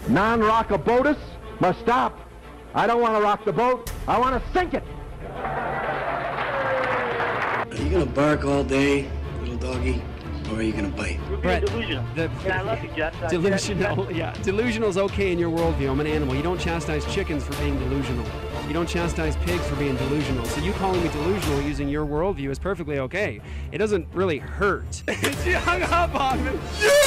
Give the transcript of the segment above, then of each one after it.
Non-rockabotus must stop. I don't want to rock the boat. I want to sink it. Are you going to bark all day, little doggy, or are you going to bite? Brett, delusional. I love you, Jeff. delusional. Yeah, delusional is okay in your worldview. I'm an animal. You don't chastise chickens for being delusional. You don't chastise pigs for being delusional. So you calling me delusional using your worldview is perfectly okay. It doesn't really hurt. She hung up on me.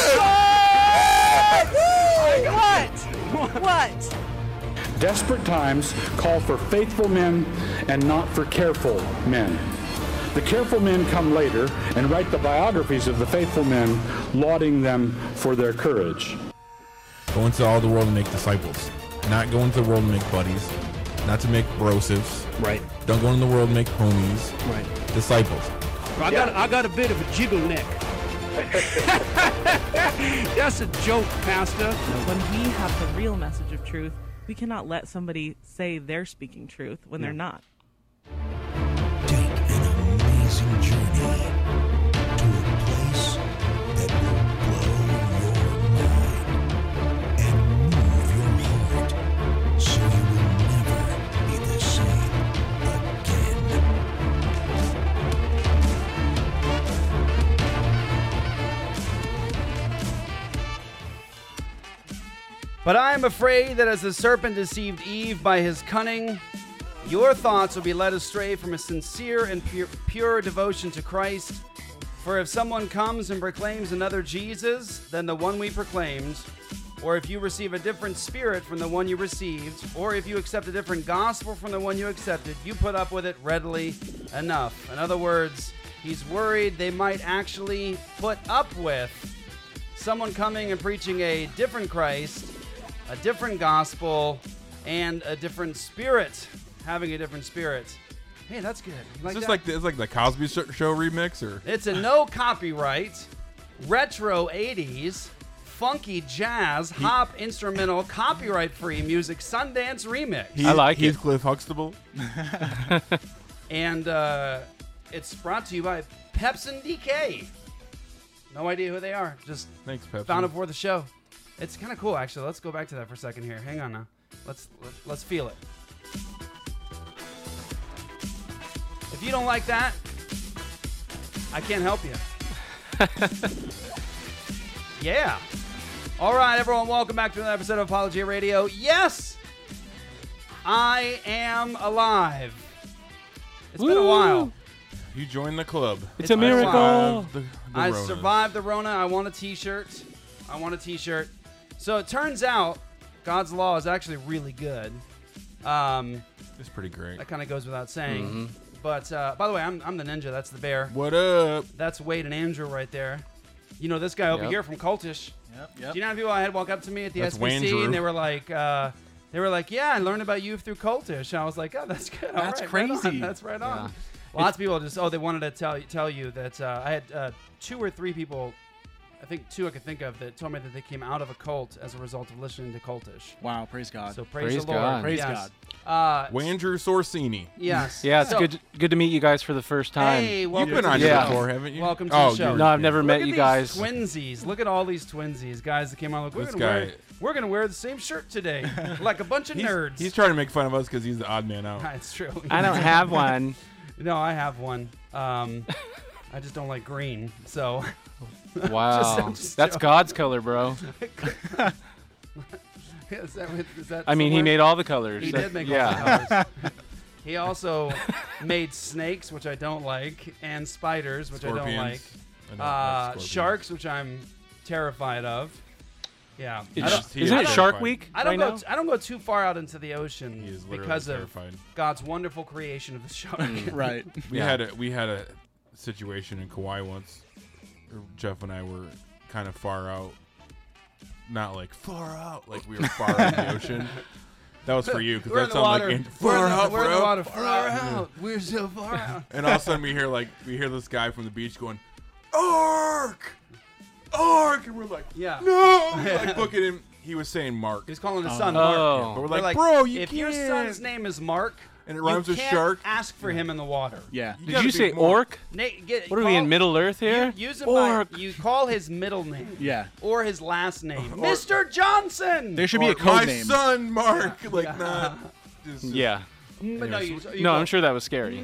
What? Desperate times call for faithful men and not for careful men. The careful men come later and write the biographies of the faithful men, lauding them for their courage. Go into all the world and make disciples. Not go into the world and make buddies. Not to make brosives. Right. Don't go into the world and make homies. Right. Disciples. I got a bit of a jiggle neck. That's a joke, Pastor. When we have the real message of truth, we cannot let somebody say they're speaking truth when they're not. Take an amazing journey to a place that will blow your mind and move your heart so you will never be the same again. But I am afraid that as the serpent deceived Eve by his cunning, your thoughts will be led astray from a sincere and pure devotion to Christ. For if someone comes and proclaims another Jesus than the one we proclaimed, or if you receive a different spirit from the one you received, or if you accept a different gospel from the one you accepted, you put up with it readily enough. In other words, he's worried they might actually put up with someone coming and preaching a different Christ, a different gospel, and a different spirit. Having a different spirit. Hey, that's good. Is this like the Cosby Show remix, or? It's a no copyright, retro 80s, funky jazz, hop instrumental, copyright-free music Sundance remix. I like it. Heathcliff Huxtable. And it's brought to you by Pepsin DK. No idea who they are. Just Thanks, Pepsi. found it for the show. It's kind of cool, actually. Let's go back to that for a second here. Hang on now. Let's feel it. If you don't like that, I can't help you. Yeah. All right, everyone, welcome back to another episode of Apologia Radio. Yes, I am alive. It's been a while. You joined the club. It's a miracle. I survived the Rona. I want a t-shirt. So it turns out God's law is actually really good. It's pretty great. That kind of goes without saying. Mm-hmm. But by the way, I'm the ninja. That's the bear. What up? That's Wade and Andrew right there. You know this guy over here from Cultish. Yep. Do you know how people I had walk up to me at the That's SBC Wandrew. and they were like, yeah, I learned about you through Cultish. I was like, oh, that's good. That's right, crazy. Right on. That's right on. Lots of people just they wanted to tell you that I had 2 or 3 people. I think 2 I could think of that told me that they came out of a cult as a result of listening to Cultish. Wow, praise God. So praise the God. Lord. Praise yes. God. Wandrew Sorsini. Yes. Yeah, it's So- good to meet you guys for the first time. Hey, You've welcome been to on the here show. before, haven't you? Welcome to the show. you're- No, I've never Look met at you these guys. Twinsies. Look at all these twinsies, guys that came out. Like, This guy- we're gonna wear the same shirt today, like a bunch of nerds. He's trying to make fun of us because he's the odd man out. It's true. I don't have one. No, I have one. I just don't like green. So Wow. just That's joking. God's color, bro. is that I mean, he somewhere? made all the colors. He That- did make yeah. all the colors. He also made snakes, which I don't like, and spiders, which I don't like. I don't like scorpions. Sharks, which I'm terrified of. Yeah. I don't- Isn't it Shark Week I don't right go. now? I don't go too far out into the He ocean is literally because terrified. of God's wonderful creation of the shark. Right. We had a situation in Kauai once. Jeff and I were kind of far out. Not like far out, like we were far out in the ocean. That was for you because We're in that the water. sounded like We're far in the- out, we're in the bro. water. Far out. We're so far out. And all of a sudden we hear this guy from the beach going, "Ark, Ark," and we're like, Yeah. "No!" Like booking him. He was saying Mark. He's calling his son Oh. Mark. But we're They're like, "Bro, you if can't." your son's name is Mark, And it rhymes you with can't shark. ask for him in the water. Yeah. Did you say orc? What are we in Middle Earth here? Use him Orc. you call his middle name. Yeah. Or his last name. Mr. Johnson! There should be a Or code my name. son, Mark. Like, not. Yeah. But no, No, I'm sure that was scary.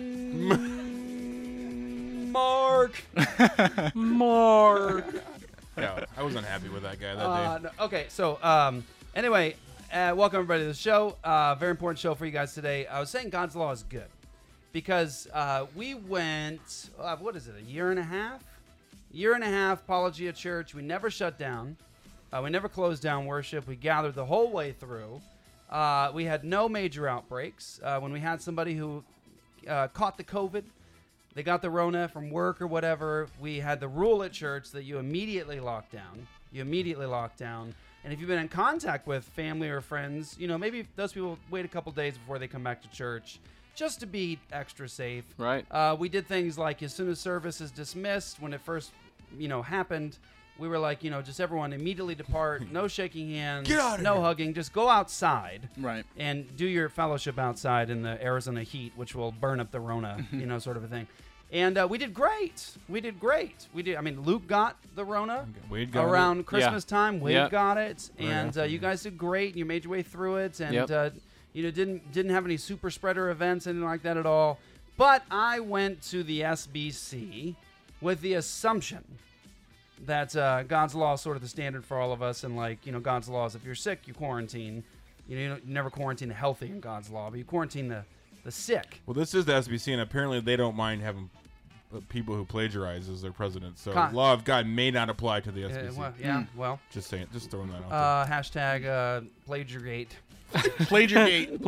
Mark. Mark. Yeah, I was unhappy with that guy that day. No, okay, so anyway, welcome everybody to the show. Very important show for you guys today. I was saying God's Law is good because we went, what is it, a year and a half? Apologia Church. We never shut down. We never closed down worship. We gathered the whole way through. We had no major outbreaks. When we had somebody who caught the COVID, they got the Rona from work or whatever, we had the rule at church that you immediately lock down. And if you've been in contact with family or friends, maybe those people wait a couple days before they come back to church just to be extra safe. Right. We did things like as soon as service is dismissed, when it first, happened, we were like, just everyone immediately depart, no shaking hands, Get out of no here. hugging, just go outside. Right. And do your fellowship outside in the Arizona heat, which will burn up the Rona, sort of a thing. And we did great. I mean, Luke got the Rona Wade got around it. Christmas time. Wade Yep. got it. Right And after you me. guys did great. You made your way through it. And, Yep. didn't have any super spreader events, anything like that at all. But I went to the SBC with the assumption that God's law is sort of the standard for all of us. And, God's law is if you're sick, you quarantine. You never quarantine the healthy in God's law, but you quarantine the sick. Well, this is the SBC, and apparently they don't mind having people who plagiarize as their president. So law of God may not apply to the SBC. Well, Just saying, just throwing that out there. hashtag Plagiargate. Plagiargate.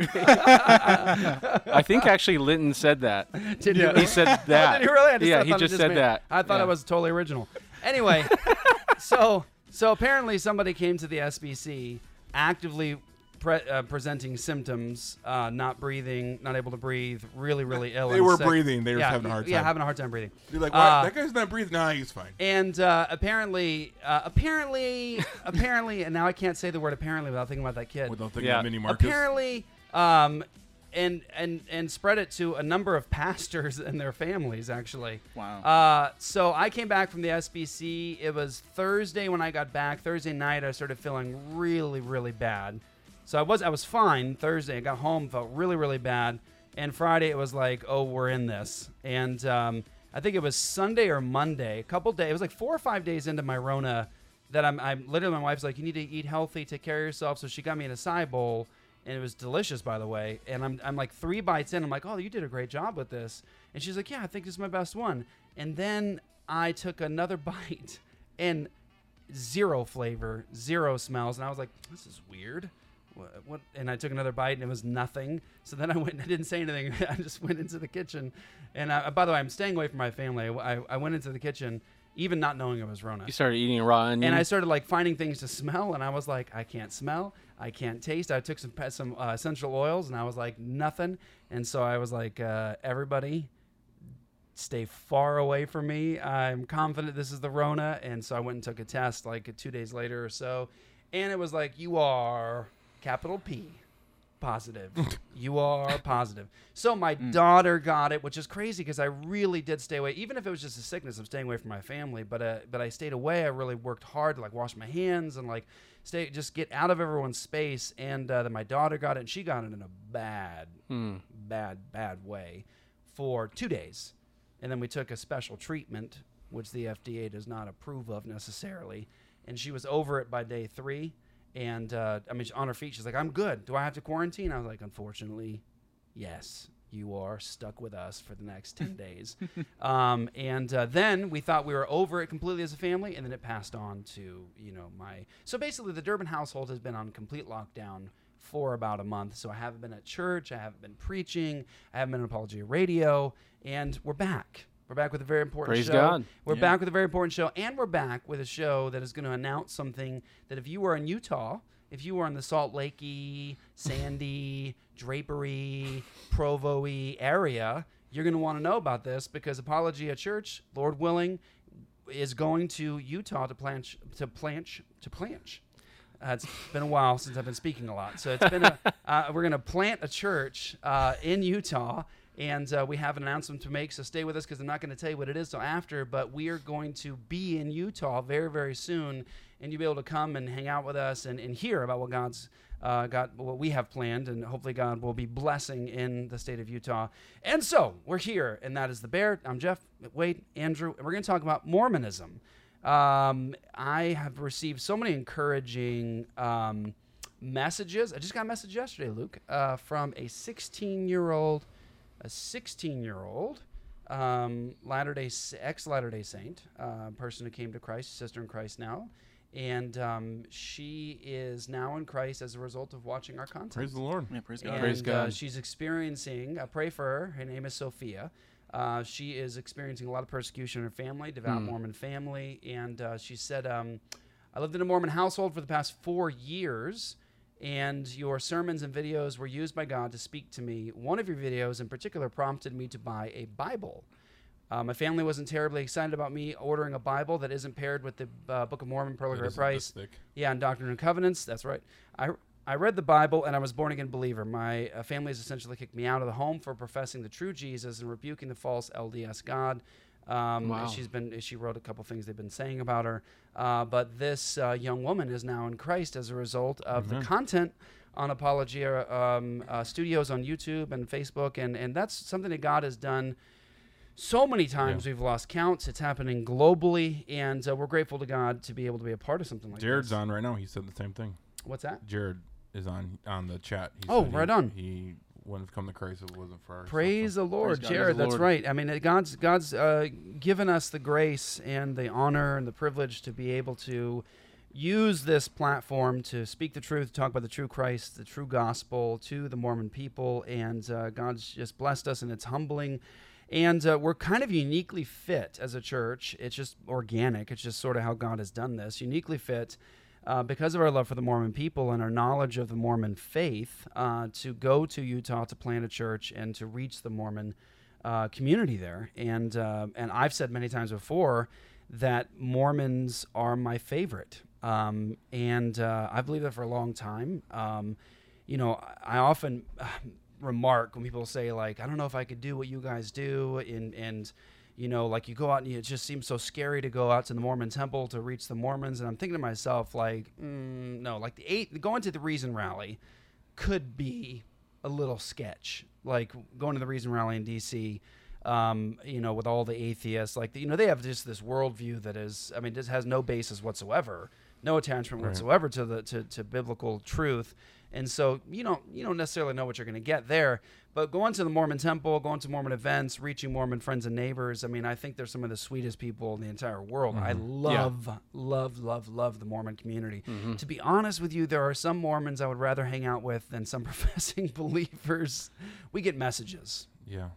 I think actually Linton said that. Did he He really? said that. Did he really? Yeah, he just said that. I thought Yeah. it was totally original. Anyway, so apparently somebody came to the SBC actively presenting symptoms, not breathing, not able to breathe, really, really ill. They and were sick. breathing. They were having a hard time. Yeah, having a hard time breathing. You're like, what? That guy's not breathing. Nah, he's fine. And apparently, and now I can't say the word apparently without thinking about that kid. Without thinking Yeah. of Mini Marcus. Apparently, and spread it to a number of pastors and their families, actually. Wow. So I came back from the SBC. It was Thursday when I got back. Thursday night, I started feeling really, really bad. So I was fine Thursday. I got home, felt really, really bad. And Friday, it was like, oh, we're in this. And I think it was Sunday or Monday, a couple days. It was like 4 or 5 days into my Rona that I'm literally, my wife's like, you need to eat healthy, take care of yourself. So she got me an acai bowl. And it was delicious, by the way. And I'm like 3 bites in. I'm like, oh, you did a great job with this. And she's like, yeah, I think this is my best one. And then I took another bite and 0 flavor, 0 smells. And I was like, this is weird. What? And I took another bite and it was nothing. So then I went and I didn't say anything. I just went into the kitchen. And by the way, I'm staying away from my family. I went into the kitchen, even not knowing it was Rona. You started eating raw onion. And I started finding things to smell, and I was like, I can't smell, I can't taste. I took some essential oils, and I was like, nothing. And so I was like, everybody, stay far away from me. I'm confident this is the Rona. And so I went and took a test 2 days later or so, and it was like, you are capital P. Positive. You are positive. So my daughter got it, which is crazy because I really did stay away. Even if it was just a sickness, I'm staying away from my family. But I stayed away. I really worked hard to wash my hands and just get out of everyone's space. And then my daughter got it, and she got it in a bad way for 2 days. And then we took a special treatment, which the FDA does not approve of necessarily. And she was over it by day 3. And, on her feet, she's like, I'm good. Do I have to quarantine? I was like, unfortunately, yes, you are stuck with us for the next 10 days. Then we thought we were over it completely as a family, and then it passed on to, So basically, the Durbin household has been on complete lockdown for about a month. So I haven't been at church. I haven't been preaching. I haven't been on Apologia Radio. And we're back. We're back with a very important Praise show. God. We're back with a very important show, and we're back with a show that is going to announce something that if you are in Utah, if you are in the Salt Lakey, Sandy, Drapery, Provo-y area, you're going to want to know about this because Apologia Church, Lord willing, is going to Utah to planch. It's been a while since I've been speaking a lot. So it's been we're going to plant a church in Utah, and we have an announcement to make. So stay with us because I'm not going to tell you what it is till after. But we are going to be in Utah very, very soon, and you'll be able to come and hang out with us and hear about what God's what we have planned, and hopefully God will be blessing in the state of Utah. And so we're here, and that is The Bear. I'm Jeff, Wade, Andrew, and we're going to talk about Mormonism. I have received so many encouraging messages. I just got a message yesterday, Luke, from a 16-year-old ex-Latter-day Saint, person who came to Christ, sister in Christ now. And she is now in Christ as a result of watching our content. Praise the Lord. Yeah, praise God. And, Praise God. she's experiencing, pray for her. Her name is Sophia. She is experiencing a lot of persecution in her family, devout Mormon family. And she said, I lived in a Mormon household for the past 4 years, and your sermons and videos were used by God to speak to me. One of your videos in particular prompted me to buy a Bible. My family wasn't terribly excited about me ordering a Bible that isn't paired with the Book of Mormon, Pearl of Great Price. Yeah, and Doctrine and Covenants. That's right. I read the Bible, and I was a born-again believer. My family has essentially kicked me out of the home for professing the true Jesus and rebuking the false LDS God. Wow. She wrote a couple things they've been saying about her. But this young woman is now in Christ as a result of the content on Apologia Studios on YouTube and Facebook, and that's something that God has done so many times. We've lost counts. It's happening globally, and we're grateful to God to be able to be a part of something like Jared's this. on right now. He said the same thing. What's that? Jared is on the chat. He Oh, said right on. He wouldn't have come to Christ if it wasn't for our Praise the Lord, God. Jared. Praise the That's Lord. right. I mean, God's given us the grace and the honor and the privilege to be able to use this platform to speak the truth, talk about the true Christ, the true gospel to the Mormon people, and God's just blessed us, and it's humbling. And we're kind of uniquely fit as a church. It's just organic. It's just sort of how God has done this. Uniquely fit because of our love for the Mormon people and our knowledge of the Mormon faith to go to Utah to plant a church and to reach the Mormon community there. And I've said many times before that Mormons are my favorite. And I believe that for a long time. I often remark when people say, like, I don't know if I could do what you guys do, and like you go out and it just seems so scary to go out to the Mormon temple to reach the Mormons, and I'm thinking to myself, like, no, like going to the Reason Rally could be a little sketch, like going to the Reason Rally in DC, with all the atheists, like, they have just this worldview that is, I mean, just has no basis whatsoever, no attachment whatsoever to biblical truth. And so you don't necessarily know what you're going to get there. But going to the Mormon temple, going to Mormon events, reaching Mormon friends and neighbors, I mean, I think they're some of the sweetest people in the entire world. I love the Mormon community. To be honest with you, there are some Mormons I would rather hang out with than some professing believers. We get messages. Yeah.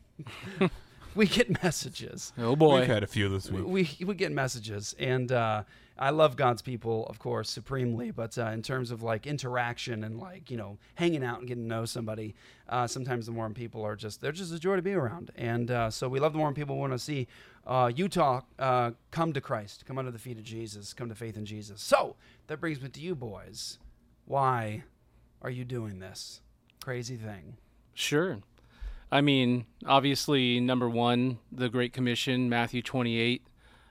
We get messages. Oh boy. We've had a few this week. We get messages, and I love God's people, of course, supremely. But in terms of like interaction and like hanging out and getting to know somebody, sometimes the Mormon people are they're just a joy to be around. And so we love the Mormon people. We want to see Utah come to Christ, come under the feet of Jesus, come to faith in Jesus. So that brings me to you boys. Why are you doing this crazy thing? Sure. I mean, obviously, number one, the Great Commission, Matthew 28.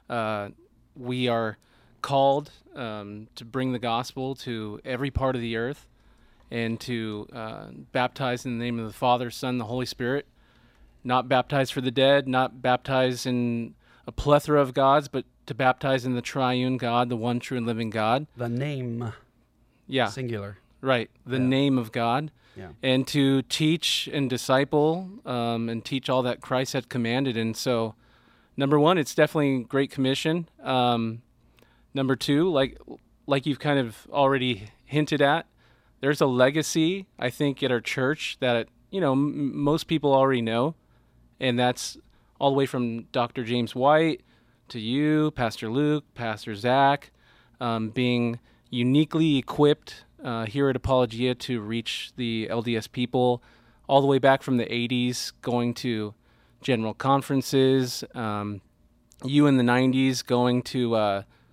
We are called to bring the gospel to every part of the earth and to baptize in the name of the Father, Son, the Holy Spirit. Not baptize for the dead, not baptize in a plethora of gods, but to baptize in the triune God, the one true and living God. The name. Yeah. Singular. Right. The name of God. Yeah. And to teach and disciple and teach all that Christ had commanded. And so, number one, it's definitely Great Commission. Number two, like you've kind of already hinted at, there's a legacy, I think, at our church that, most people already know. And that's all the way from Dr. James White to you, Pastor Luke, Pastor Zach, being uniquely equipped here at Apologia to reach the LDS people, all the way back from the 80s, going to general conferences, you in the 90s going to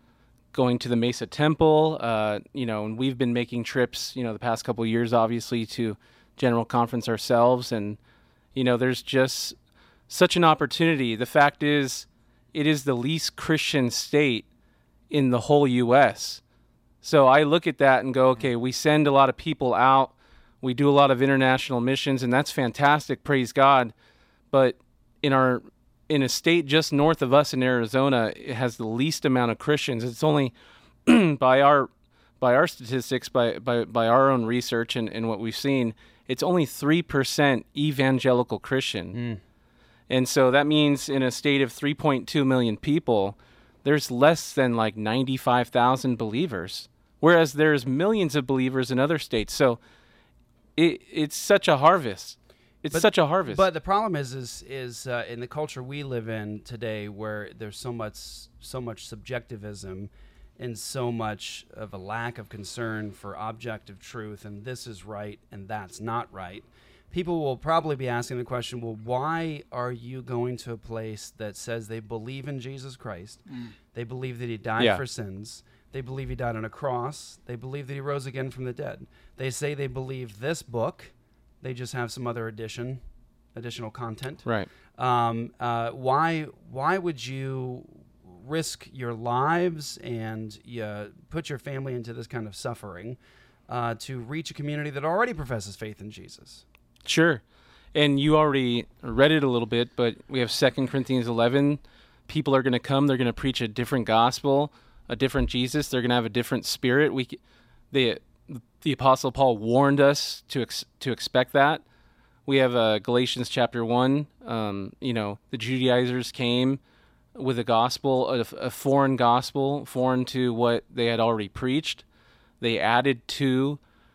going to the Mesa Temple, and we've been making trips, the past couple of years, obviously, to General Conference ourselves. And, there's just such an opportunity. The fact is, it is the least Christian state in the whole U.S. So I look at that and go, okay, we send a lot of people out. We do a lot of international missions, and that's fantastic, praise God. But in a state just north of us in Arizona, it has the least amount of Christians. It's only by our statistics, by our own research and what we've seen, it's only 3% evangelical Christian. And so that means in a state of 3.2 million people, there's less than like 95,000 believers, whereas there's millions of believers in other states. So it's such a harvest. It's such a harvest. But the problem is in the culture we live in today, where there's so much subjectivism and so much of a lack of concern for objective truth, and this is right and that's not right. People will probably be asking the question, well, why are you going to a place that says they believe in Jesus Christ, they believe that he died for sins, they believe he died on a cross, they believe that he rose again from the dead. They say they believe this book, they just have some other additional content. Right. Why would you risk your lives and put your family into this kind of suffering to reach a community that already professes faith in Jesus? Sure. And you already read it a little bit, but we have 2 Corinthians 11. People are going to come. They're going to preach a different gospel, a different Jesus. They're going to have a different spirit. The Apostle Paul warned us to expect that. We have Galatians chapter 1. The Judaizers came with a gospel, a foreign gospel, foreign to what they had already preached. They added to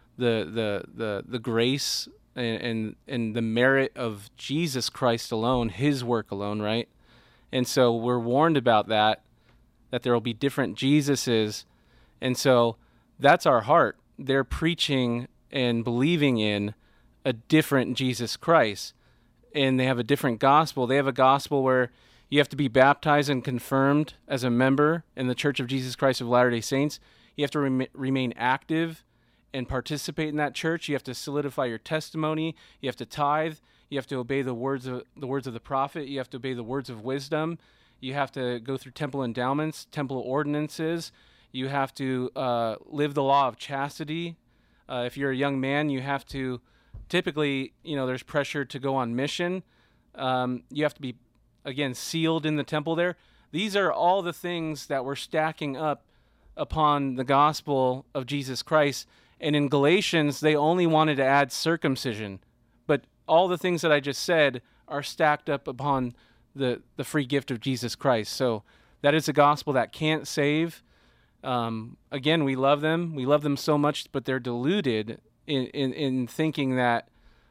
the grace and the merit of Jesus Christ alone, his work alone, right? And so we're warned about that there will be different Jesuses. And so that's our heart. They're preaching and believing in a different Jesus Christ, and they have a different gospel. They have a gospel where you have to be baptized and confirmed as a member in the Church of Jesus Christ of Latter-day Saints. You have to remain active and participate in that church. You have to solidify your testimony. You have to tithe. You have to obey the words of the prophet. You have to obey the words of wisdom. You have to go through temple endowments, temple ordinances. You have to live the law of chastity. If you're a young man, you have to typically, there's pressure to go on mission. You have to be, again, sealed in the temple there. These are all the things that we're stacking up upon the gospel of Jesus Christ. And in Galatians, they only wanted to add circumcision. But all the things that I just said are stacked up upon the free gift of Jesus Christ. So that is a gospel that can't save. Again, we love them. We love them so much, but they're deluded in thinking that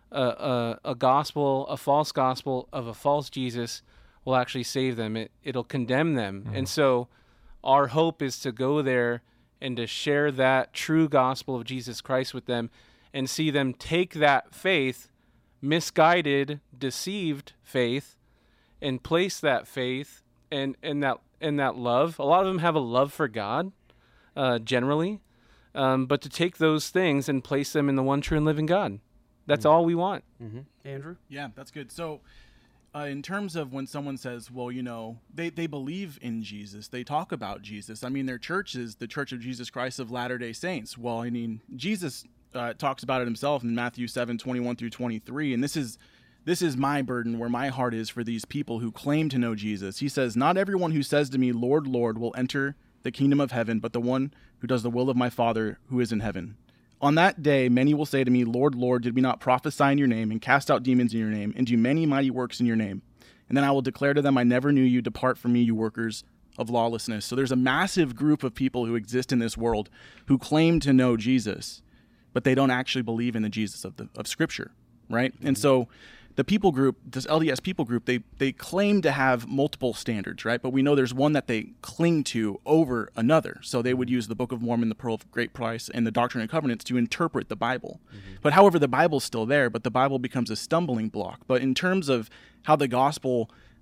a gospel, a false gospel of a false Jesus will actually save them. It'll condemn them. And so our hope is to go there and to share that true gospel of Jesus Christ with them and see them take that faith, misguided, deceived faith, and place that faith and that love. A lot of them have a love for God, generally, but to take those things and place them in the one true and living God. That's all we want. Andrew? Yeah, that's good. So in terms of when someone says, well, they believe in Jesus, they talk about Jesus. I mean, their church is the Church of Jesus Christ of Latter-day Saints. Well, I mean, Jesus talks about it himself in Matthew 7:21 through 23, and this is my burden, where my heart is for these people who claim to know Jesus. He says, "Not everyone who says to me, 'Lord, Lord,' will enter the kingdom of heaven, but the one who does the will of my Father who is in heaven. On that day, many will say to me, 'Lord, Lord, did we not prophesy in your name and cast out demons in your name and do many mighty works in your name?' And then I will declare to them, 'I never knew you. Depart from me, you workers of lawlessness.'" So there's a massive group of people who exist in this world who claim to know Jesus, but they don't actually believe in the Jesus of Scripture, right? And so the people group, this LDS people group, they claim to have multiple standards, right? But we know there's one that they cling to over another. So they would use the Book of Mormon, the Pearl of Great Price, and the Doctrine and Covenants to interpret the Bible. But however, the Bible's still there, but the Bible becomes a stumbling block. But in terms of how the gospel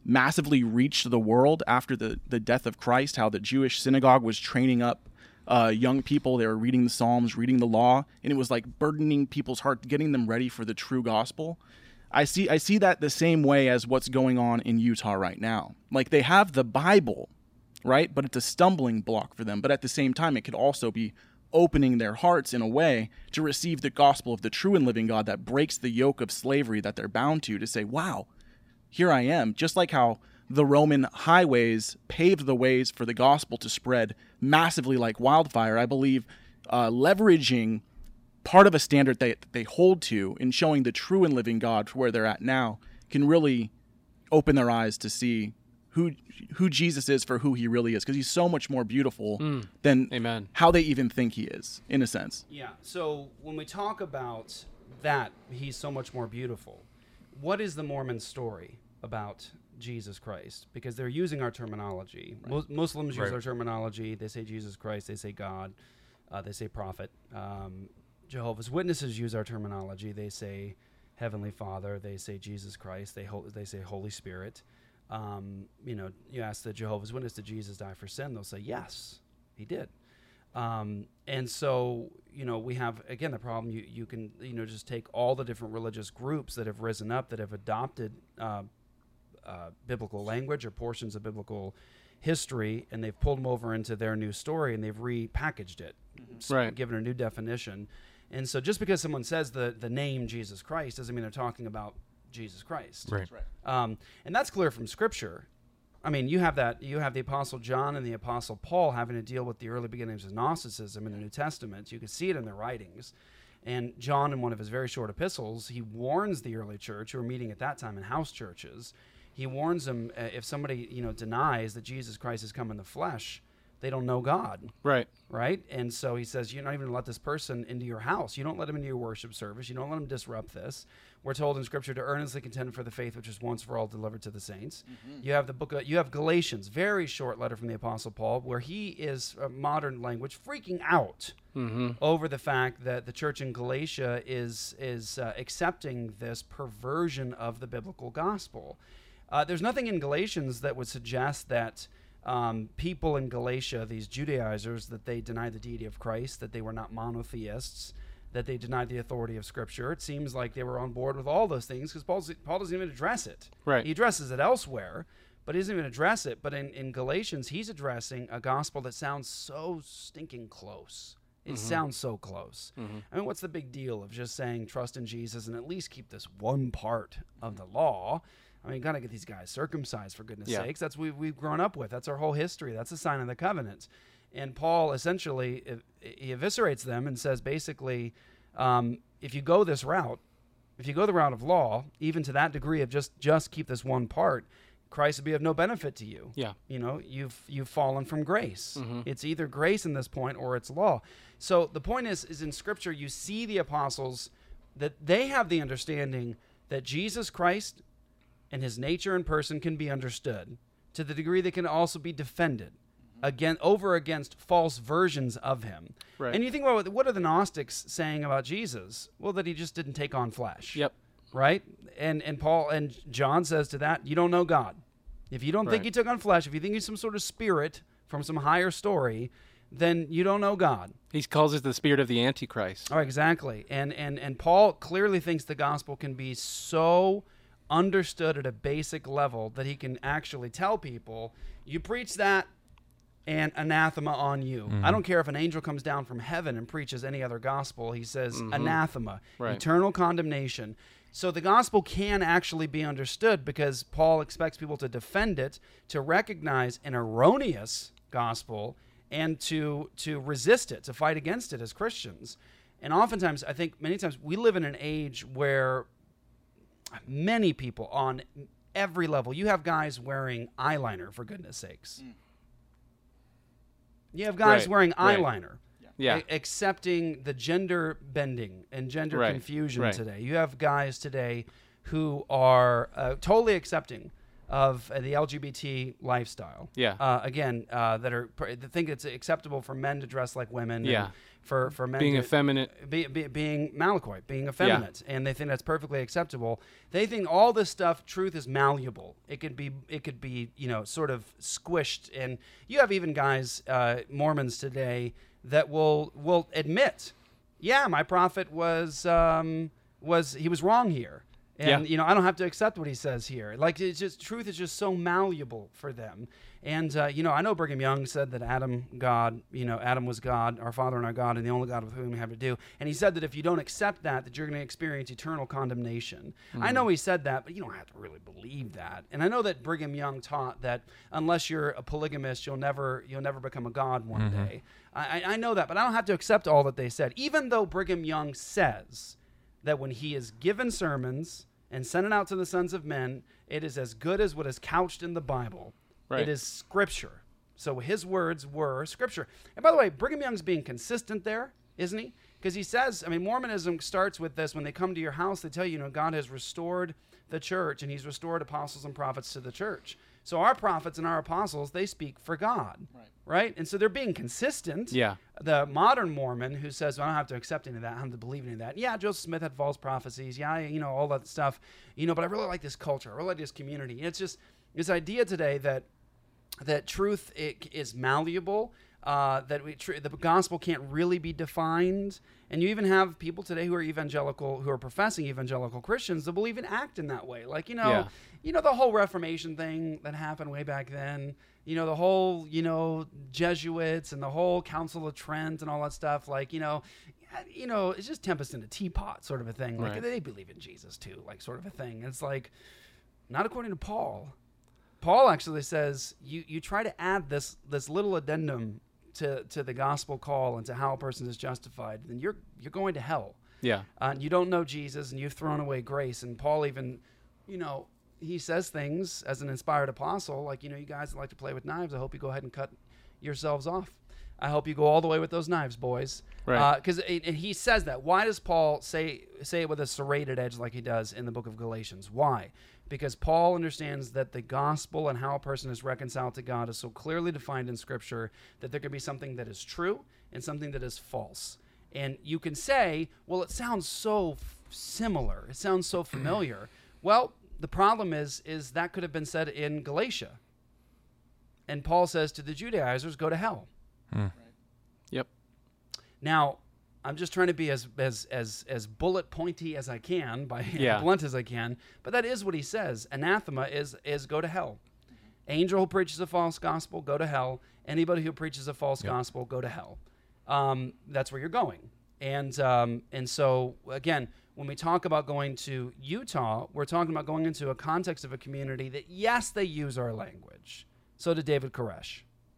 massively reached the world after the death of Christ, how the Jewish synagogue was training up young people. They were reading the Psalms, reading the law, and it was like burdening people's heart, getting them ready for the true gospel. I see that the same way as what's going on in Utah right now. Like, they have the Bible, right? But it's a stumbling block for them. But at the same time, it could also be opening their hearts in a way to receive the gospel of the true and living God that breaks the yoke of slavery that they're bound to say, wow, here I am. Just like how the Roman highways paved the ways for the gospel to spread massively like wildfire, I believe leveraging part of a standard they hold to in showing the true and living God for where they're at now can really open their eyes to see who Jesus is for who he really is, because he's so much more beautiful than Amen. how they even think he is, in a sense. Yeah, so when we talk about that, he's so much more beautiful, what is the Mormon story about Jesus Christ? Because they're using our terminology. Right. Muslims use our terminology. They say Jesus Christ, they say God, they say prophet. Jehovah's Witnesses use our terminology. They say Heavenly Father, they say Jesus Christ, they say Holy Spirit. You ask the Jehovah's Witness, did Jesus die for sin? They'll say, yes, he did. And so, we have, again, the problem, you can, just take all the different religious groups that have risen up, that have adopted biblical language or portions of biblical history, and they've pulled them over into their new story, and they've repackaged it, given a new definition. And so just because someone says the name Jesus Christ doesn't mean they're talking about Jesus Christ. Right. And that's clear from Scripture. I mean, you have the Apostle John and the Apostle Paul having to deal with the early beginnings of Gnosticism in the New Testament. You can see it in their writings. And John, in one of his very short epistles, he warns the early church, who were meeting at that time in house churches. He warns them, if somebody denies that Jesus Christ has come in the flesh, they don't know God. Right. Right? And so he says, you're not even going to let this person into your house. You don't let him into your worship service. You don't let him disrupt this. We're told in Scripture to earnestly contend for the faith which is once for all delivered to the saints. Mm-hmm. You have Galatians, very short letter from the Apostle Paul, where he is, modern language, freaking out over the fact that the church in Galatia is accepting this perversion of the biblical gospel. There's nothing in Galatians that would suggest that people in Galatia, these Judaizers, that they denied the deity of Christ, that they were not monotheists, that they denied the authority of Scripture. It seems like they were on board with all those things, because Paul doesn't even address it. Right. He addresses it elsewhere, but he doesn't even address it. But in Galatians, he's addressing a gospel that sounds so stinking close. It sounds so close. I mean, what's the big deal of just saying trust in Jesus and at least keep this one part of the law? I mean, you got to get these guys circumcised, for goodness sakes. That's what we've grown up with. That's our whole history. That's a sign of the covenant. And Paul essentially, he eviscerates them and says, basically, if you go this route, if you go the route of law, even to that degree of just keep this one part, Christ would be of no benefit to you. Yeah. You've fallen from grace. It's either grace in this point or it's law. So the point is in Scripture, you see the apostles, that they have the understanding that Jesus Christ and his nature and person can be understood to the degree they can also be defended against false versions of him. Right. And you think about what are the Gnostics saying about Jesus? Well, that he just didn't take on flesh. Yep. Right? And Paul and John says to that, you don't know God. If you don't think he took on flesh, if you think he's some sort of spirit from some higher story, then you don't know God. He calls it the spirit of the Antichrist. Oh, exactly. And Paul clearly thinks the gospel can be so understood at a basic level that he can actually tell people, you preach that and anathema on you. I don't care if an angel comes down from heaven and preaches any other gospel. He says anathema, eternal condemnation. So the gospel can actually be understood because Paul expects people to defend it, to recognize an erroneous gospel, and to resist it, to fight against it as Christians. And oftentimes, I think many times, we live in an age where many people on every level, you have guys wearing eyeliner, for goodness sakes. You have guys wearing eyeliner, accepting the gender bending and gender confusion today. You have guys today who are totally accepting of the LGBT lifestyle. That think it's acceptable for men to dress like women. And for men being to, effeminate, being Malachite, being effeminate, and they think that's perfectly acceptable. They think all this stuff, truth is malleable. It could be sort of squished. And you have even guys, Mormons today, that will admit, yeah, my prophet was wrong here. And, I don't have to accept what he says here. Like, it's just, truth is just so malleable for them. And, I know Brigham Young said that Adam was God, our Father and our God, and the only God with whom we have to do. And he said that if you don't accept that you're going to experience eternal condemnation. Mm-hmm. I know he said that, but you don't have to really believe that. And I know that Brigham Young taught that unless you're a polygamist, you'll never become a God one day. I know that, but I don't have to accept all that they said. Even though Brigham Young says that when he is given sermons and sent it out to the sons of men, it is as good as what is couched in the Bible. Right. It is Scripture. So his words were Scripture. And by the way, Brigham Young's being consistent there, isn't he? Because he says, Mormonism starts with this. When they come to your house, they tell you, God has restored the church, and he's restored apostles and prophets to the church. So our prophets and our apostles, they speak for God, right? And so they're being consistent. Yeah. The modern Mormon who says, I don't have to accept any of that, I don't have to believe any of that. Yeah, Joseph Smith had false prophecies. Yeah, all that stuff. But I really like this culture. I really like this community. It's just this idea today that truth is malleable, that the gospel can't really be defined. And you even have people today who are evangelical, who are professing evangelical Christians that believe and act in that way. Like, the whole Reformation thing that happened way back then, the whole, Jesuits and the whole Council of Trent and all that stuff. Like, it's just tempest in a teapot sort of a thing. Like, they believe in Jesus too, like sort of a thing. And it's like, not according to Paul. Paul actually says you try to add this little addendum to the gospel call and to how a person is justified, then you're going to hell. Yeah. You don't know Jesus, and you've thrown away grace. And Paul even, he says things as an inspired apostle, like, you guys that like to play with knives, I hope you go ahead and cut yourselves off. I hope you go all the way with those knives, boys. Right. Because he says that. Why does Paul say it with a serrated edge like he does in the book of Galatians? Why? Because Paul understands that the gospel and how a person is reconciled to God is so clearly defined in Scripture that there can be something that is true and something that is false. And you can say, well, it sounds so similar. It sounds so familiar. Well, the problem is that could have been said in Galatia. And Paul says to the Judaizers, go to hell. Yep. Now, I'm just trying to be as bullet pointy as I can, blunt as I can, but that is what he says. Anathema is go to hell. Angel who preaches a false gospel, go to hell. Anybody who preaches a false gospel, go to hell. That's where you're going. And so, again, when we talk about going to Utah, we're talking about going into a context of a community that, yes, they use our language. So did David Koresh.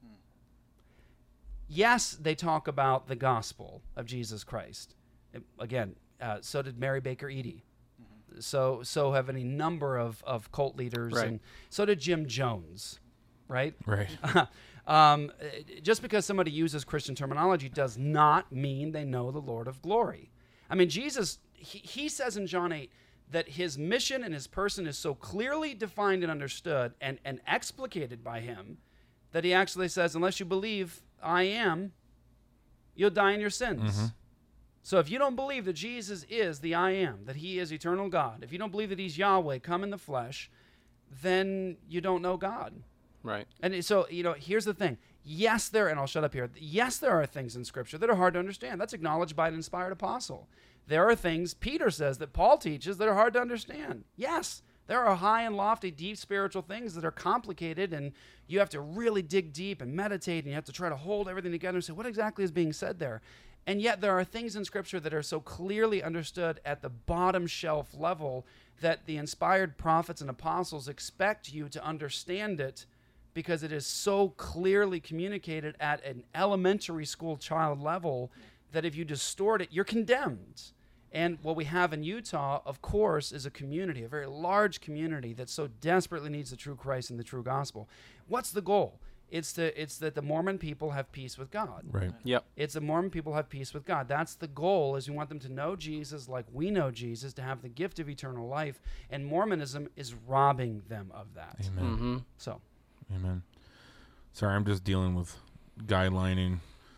Yes, they talk about the gospel of Jesus Christ. Again, so did Mary Baker Edie. So have any number of cult leaders, and so did Jim Jones, right? Right. Just because somebody uses Christian terminology does not mean they know the Lord of glory. Jesus, he says in John 8 that his mission and his person is so clearly defined and understood and explicated by him that he actually says, unless you believe I am, you'll die in your sins. Mm-hmm. So if you don't believe that Jesus is the I am, that he is eternal God, if you don't believe that he's Yahweh come in the flesh, then you don't know God. Right. And so, here's the thing. Yes, and I'll shut up here. Yes, there are things in Scripture that are hard to understand. That's acknowledged by an inspired apostle. There are things Peter says that Paul teaches that are hard to understand. Yes, there are high and lofty, deep spiritual things that are complicated, and you have to really dig deep and meditate, and you have to try to hold everything together and say, what exactly is being said there? And yet there are things in Scripture that are so clearly understood at the bottom shelf level that the inspired prophets and apostles expect you to understand it because it is so clearly communicated at an elementary school child level that if you distort it, you're condemned. And what we have in Utah, of course, is a community, a very large community that so desperately needs the true Christ and the true gospel. What's the goal? It's that the Mormon people have peace with God. Right. Yep. It's the Mormon people have peace with God. That's the goal, is we want them to know Jesus like we know Jesus, to have the gift of eternal life. And Mormonism is robbing them of that. Amen. Mm-hmm. So. Amen. Sorry, I'm just dealing with guidelining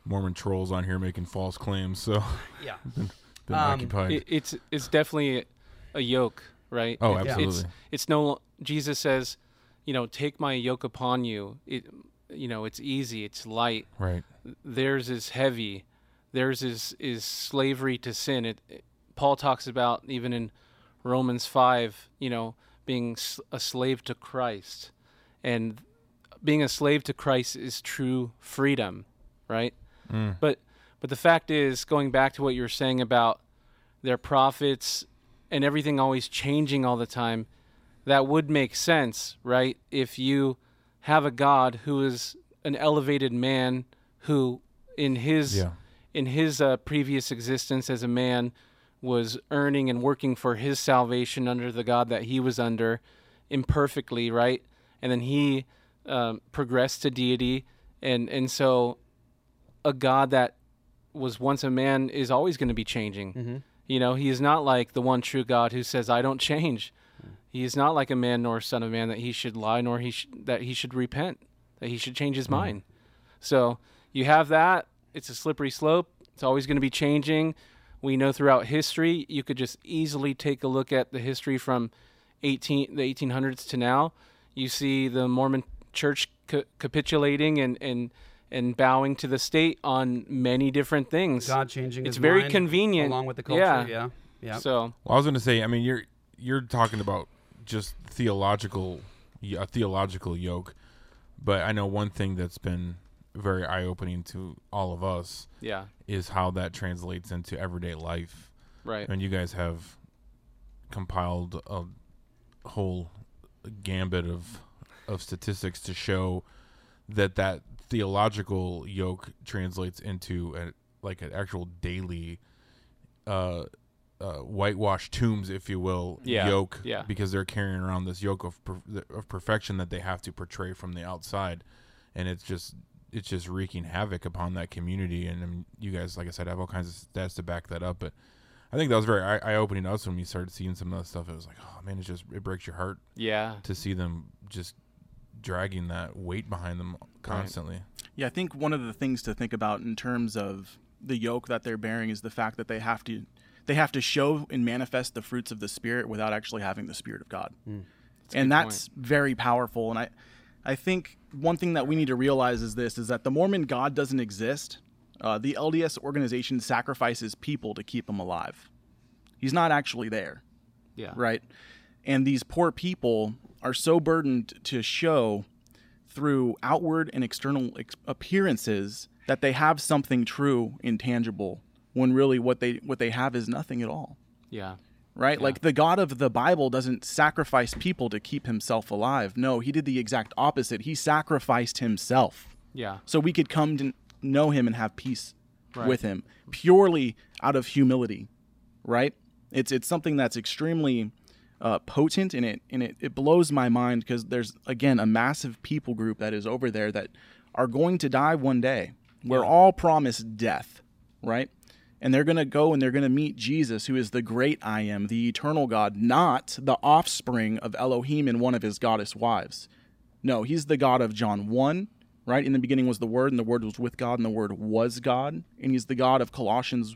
Mormon trolls on here making false claims. So Yeah. been occupied. It's definitely a yoke, right? Oh, absolutely. It's no. Jesus says, take my yoke upon you. It's easy. It's light. Right. Theirs is heavy. Theirs is slavery to sin. Paul talks about even in Romans 5, being a slave to Christ, and being a slave to Christ is true freedom, right? But the fact is, going back to what you were saying about their prophets and everything always changing all the time, that would make sense, right? If you have a God who is an elevated man who in his previous existence as a man was earning and working for his salvation under the God that he was under imperfectly, right? And then he progressed to deity, and so a God that was once a man is always going to be changing. He is not like the one true God who says, I don't change. He is not like a man nor son of man that he should lie, nor that he should repent, that he should change his mind. So you have that. It's a slippery slope. It's always going to be changing. We know throughout history, you could just easily take a look at the history from the 1800s to now. You see the Mormon church capitulating and bowing to the state on many different things. God changing it's his very mind convenient along with the culture. Yeah. So I was going to say, I mean, you're talking about just a theological yoke, but I know one thing that's been very eye-opening to all of us is how that translates into everyday life. Right. And you guys have compiled a whole gambit of statistics to show that theological yoke translates into an actual daily whitewashed tombs, if you will, yoke, because they're carrying around this yoke of perfection that they have to portray from the outside, and it's just wreaking havoc upon that community. And you guys, like I said, have all kinds of stats to back that up. But I think that was very eye-opening to us when we started seeing some of that stuff. It was like, oh man, it breaks your heart. Yeah. To see them just dragging that weight behind them constantly. Right. Yeah, I think one of the things to think about in terms of the yoke that they're bearing is the fact that they have to show and manifest the fruits of the Spirit without actually having the Spirit of God. And that's very powerful. And I think one thing that we need to realize is that the Mormon God doesn't exist. The LDS organization sacrifices people to keep him alive. He's not actually there. Yeah. Right? And these poor people are so burdened to show through outward and external appearances that they have something true and tangible, when really what they have is nothing at all. Yeah. Right? Yeah. Like the God of the Bible doesn't sacrifice people to keep himself alive. No, he did the exact opposite. He sacrificed himself. Yeah. So we could come to know him and have peace with him purely out of humility. Right? It's something that's extremely potent, and it blows my mind, because there's, again, a massive people group that is over there that are going to die one day. We're all promised death, right? And they're going to go and they're going to meet Jesus, who is the great I Am, the eternal God, not the offspring of Elohim and one of his goddess wives. No, he's the God of John 1, right? In the beginning was the Word, and the Word was with God, and the Word was God. And he's the God of Colossians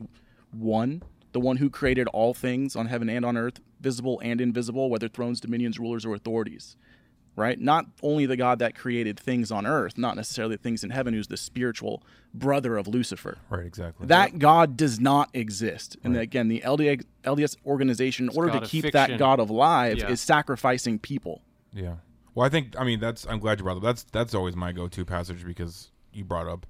1, the one who created all things on heaven and on earth, visible and invisible, whether thrones, dominions, rulers, or authorities. Right? Not only the God that created things on earth, not necessarily things in heaven, who's the spiritual brother of Lucifer. Right, exactly. That God does not exist. And again, the LDS organization, in order to keep that God alive, is sacrificing people. Yeah. Well, I'm glad you brought up. That's always my go-to passage, because you brought up,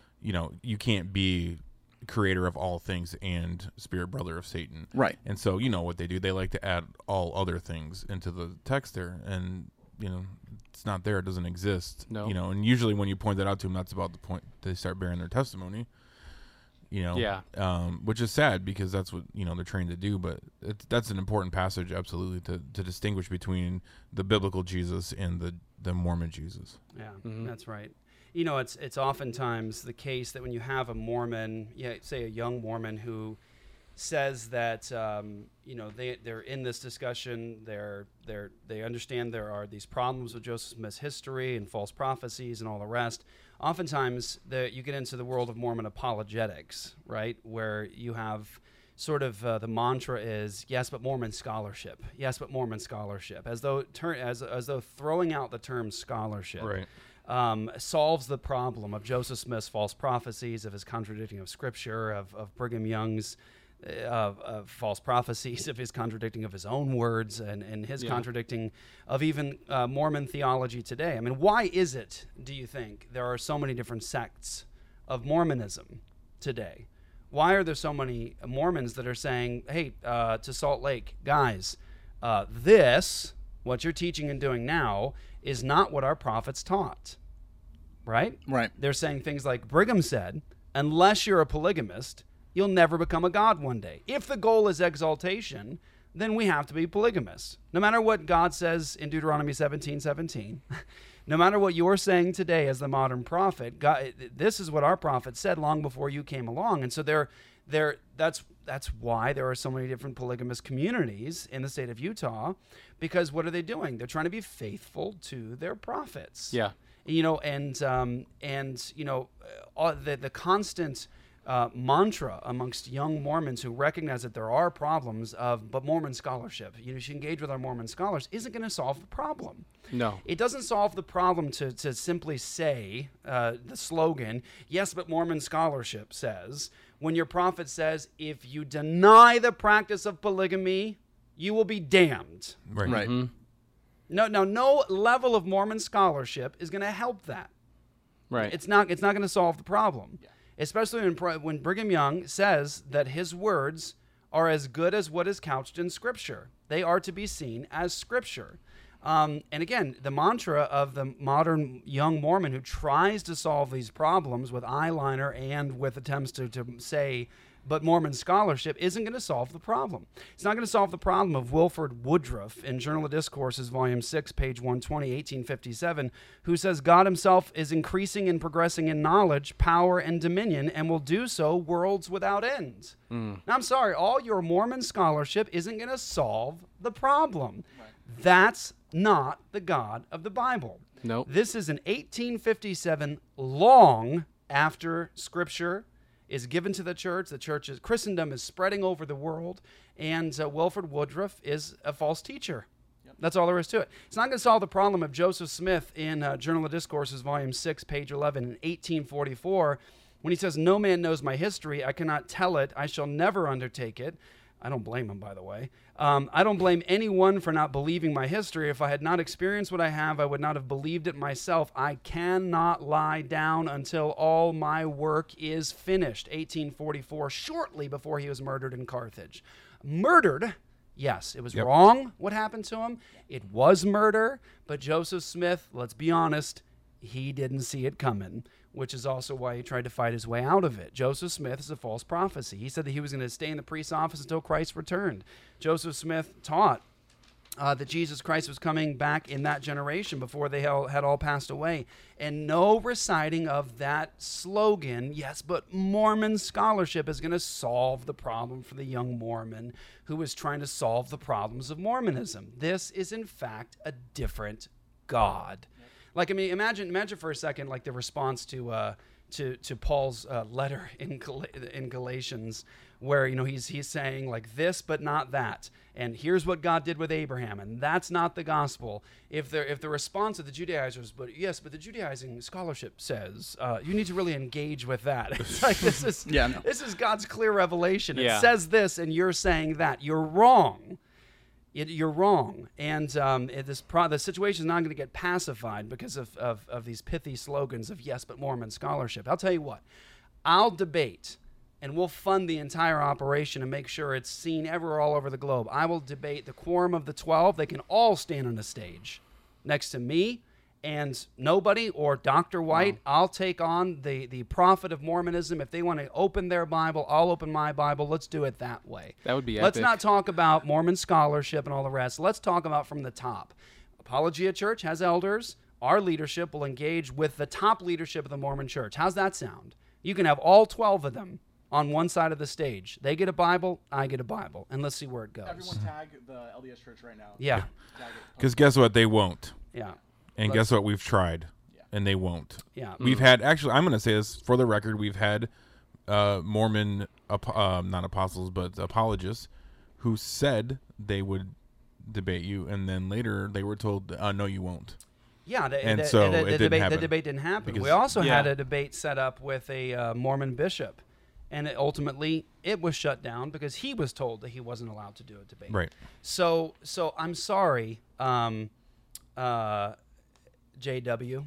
you can't be creator of all things and spirit brother of Satan. Right. And so, what they do, they like to add all other things into the text there, and it's not there. It doesn't exist. No. And usually when you point that out to them, that's about the point they start bearing their testimony. Which is sad, because that's what they're trained to do. But that's an important passage, absolutely, to distinguish between the biblical Jesus and the Mormon Jesus. Yeah, that's right. It's oftentimes the case that when you have a Mormon, say a young Mormon who says that they're in this discussion, they understand there are these problems with Joseph Smith's history and false prophecies and all the rest. oftentimes you get into the world of Mormon apologetics, right, where you have sort of the mantra is yes, but Mormon scholarship. Yes, but Mormon scholarship, as though throwing out the term scholarship solves the problem of Joseph Smith's false prophecies, of his contradicting of Scripture, of Brigham Young's false prophecies, of his contradicting of his own words, and his contradicting of even Mormon theology today. I mean, why is it, do you think, there are so many different sects of Mormonism today? Why are there so many Mormons that are saying, hey, to Salt Lake, guys, what you're teaching and doing now is not what our prophets taught, right? Right. They're saying things like Brigham said, unless you're a polygamist, you'll never become a god one day. If the goal is exaltation, then we have to be polygamists. No matter what God says in Deuteronomy 17:17, no matter what you're saying today as the modern prophet, God, this is what our prophet said long before you came along. And so that's why there are so many different polygamous communities in the state of Utah, because what are they doing? They're trying to be faithful to their prophets. Yeah. You know, and you know, the constant mantra amongst young Mormons who recognize that there are problems but Mormon scholarship, you should engage with our Mormon scholars, isn't going to solve the problem. No. It doesn't solve the problem to simply say the slogan, yes, but Mormon scholarship says, when your prophet says, if you deny the practice of polygamy, you will be damned. Right. Mm-hmm. No level of Mormon scholarship is going to help that. Right. It's not going to solve the problem. Yeah. Especially when Brigham Young says that his words are as good as what is couched in Scripture. They are to be seen as Scripture. And again, the mantra of the modern young Mormon who tries to solve these problems with eyeliner and with attempts to say, but Mormon scholarship isn't going to solve the problem. It's not going to solve the problem of Wilford Woodruff in Journal of Discourses, Volume 6, page 120, 1857, who says God himself is increasing and progressing in knowledge, power, and dominion, and will do so worlds without end. Now, I'm sorry, all your Mormon scholarship isn't going to solve the problem. Right. That's not the God of the Bible. Nope. This is an 1857, long after Scripture is given to the church. Christendom is spreading over the world, and Wilford Woodruff is a false teacher. Yep. That's all there is to it. It's not going to solve the problem of Joseph Smith in Journal of Discourses, Volume 6, page 11, in 1844, when he says, no man knows my history, I cannot tell it, I shall never undertake it. I don't blame him, by the way. I don't blame anyone for not believing my history. If I had not experienced what I have, I would not have believed it myself. I cannot lie down until all my work is finished. 1844, shortly before he was murdered in Carthage. Murdered, yes, it was wrong what happened to him. It was murder, but Joseph Smith, let's be honest, he didn't see it coming, which is also why he tried to fight his way out of it. Joseph Smith is a false prophecy. He said that he was going to stay in the priest's office until Christ returned. Joseph Smith taught that Jesus Christ was coming back in that generation before they had all passed away. And no reciting of that slogan, yes, but Mormon scholarship is going to solve the problem for the young Mormon who is trying to solve the problems of Mormonism. This is, in fact, a different God. Like, I mean, imagine for a second, like the response to Paul's letter in Galatians, where he's saying like this, but not that, and here's what God did with Abraham, and that's not the gospel. If the response of the Judaizers, but the Judaizing scholarship says you need to really engage with that. It's like this is God's clear revelation. It says this, and you're saying that. You're wrong. You're wrong, and the situation is not going to get pacified because of these pithy slogans of yes, but Mormon scholarship. I'll tell you what, I'll debate, and we'll fund the entire operation and make sure it's seen all over the globe. I will debate the Quorum of the 12. They can all stand on a stage next to me and nobody or Dr. White. I'll take on the prophet of Mormonism. If they want to open their Bible, I'll open my Bible. Let's do it that way. That would be epic. Let's not talk about Mormon scholarship and all the rest. Let's talk about from the top. Apologia Church has elders. Our leadership will engage with the top leadership of the Mormon Church. How's that sound? You can have all 12 of them on one side of the stage. They get a Bible, I get a Bible, and let's see where it goes. Everyone tag the LDS Church right now. Yeah. Because guess what? They won't. Yeah. And guess what? We've tried. and they won't. Yeah. We've had, actually, I'm going to say this for the record, we've had Mormon, not apostles, but apologists who said they would debate you, and then later they were told, no, you won't. Yeah, so it didn't happen. The debate didn't happen. Because- We also had a debate set up with a Mormon bishop, and ultimately it was shut down because he was told that he wasn't allowed to do a debate. Right. So I'm sorry, JW.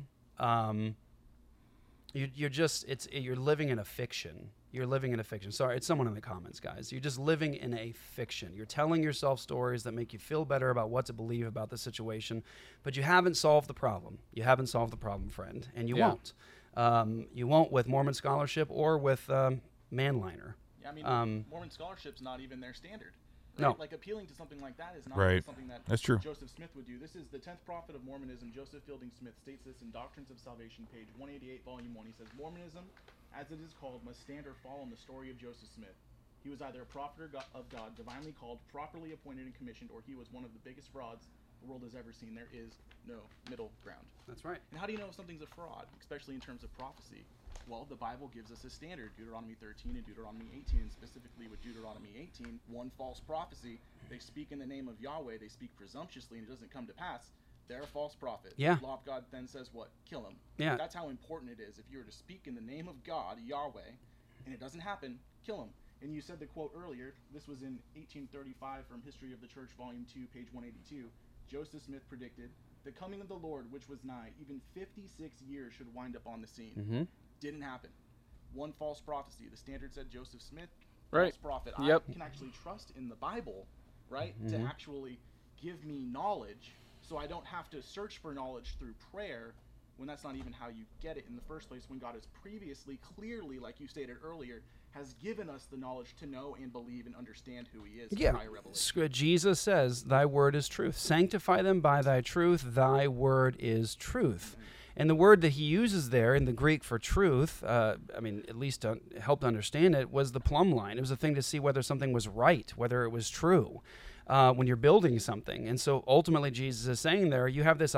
You're living in a fiction. You're living in a fiction. Sorry, it's someone in the comments, guys. You're just living in a fiction. You're telling yourself stories that make you feel better about what to believe about the situation, but you haven't solved the problem. You haven't solved the problem, friend, and you won't. You won't with Mormon scholarship or with Manliner. Yeah, I mean, Mormon scholarship's not even their standard. Right? No. Like, appealing to something like that is not Right. something that That's true. Joseph Smith would do. This is the 10th prophet of Mormonism. Joseph Fielding Smith states this in Doctrines of Salvation, page 188, volume 1. He says, Mormonism, as it is called, must stand or fall on the story of Joseph Smith. He was either a prophet of God, divinely called, properly appointed and commissioned, or he was one of the biggest frauds the world has ever seen. There is no middle ground. That's right. And how do you know if something's a fraud, especially in terms of prophecy? Well, the Bible gives us a standard, Deuteronomy 13 and Deuteronomy 18, and specifically with Deuteronomy 18, one false prophecy. They speak in the name of Yahweh, they speak presumptuously, and it doesn't come to pass. They're a false prophet. Yeah. The law of God then says what? Kill him. Yeah. That's how important it is. If you were to speak in the name of God, Yahweh, and it doesn't happen, kill him. And you said the quote earlier, this was in 1835 from History of the Church, Volume 2, page 182. Joseph Smith predicted, the coming of the Lord, which was nigh, even 56 years should wind up on the scene. Mm-hmm. Didn't happen. One false prophecy. The standard said Joseph Smith, Right. false prophet. Yep. I can actually trust in the Bible, right, Mm-hmm. to actually give me knowledge, so I don't have to search for knowledge through prayer when that's not even how you get it in the first place, when God has previously, clearly, like you stated earlier, has given us the knowledge to know and believe and understand who he is Yeah. by revelation. Jesus says, thy word is truth. Sanctify them by thy truth. Thy word is truth. And the word that he uses there in the Greek for truth, at least to help to understand it, was the plumb line. It was a thing to see whether something was right, whether it was true when you're building something. And so ultimately Jesus is saying there, you have this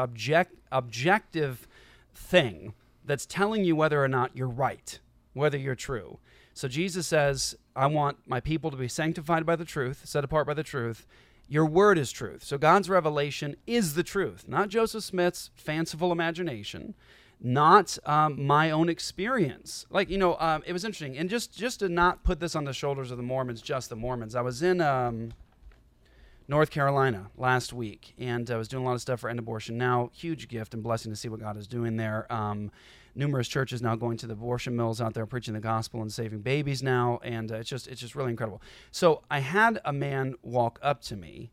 objective thing that's telling you whether or not you're right, whether you're true. So Jesus says, I want my people to be sanctified by the truth, set apart by the truth. Your word is truth. So God's revelation is the truth, not Joseph Smith's fanciful imagination, not my own experience. Like, it was interesting. And just to not put this on the shoulders of the Mormons, just the Mormons, I was in North Carolina last week, and I was doing a lot of stuff for End Abortion Now. Huge gift and blessing to see what God is doing there. Numerous churches now going to the abortion mills out there preaching the gospel and saving babies now, and it's just really incredible. So I had a man walk up to me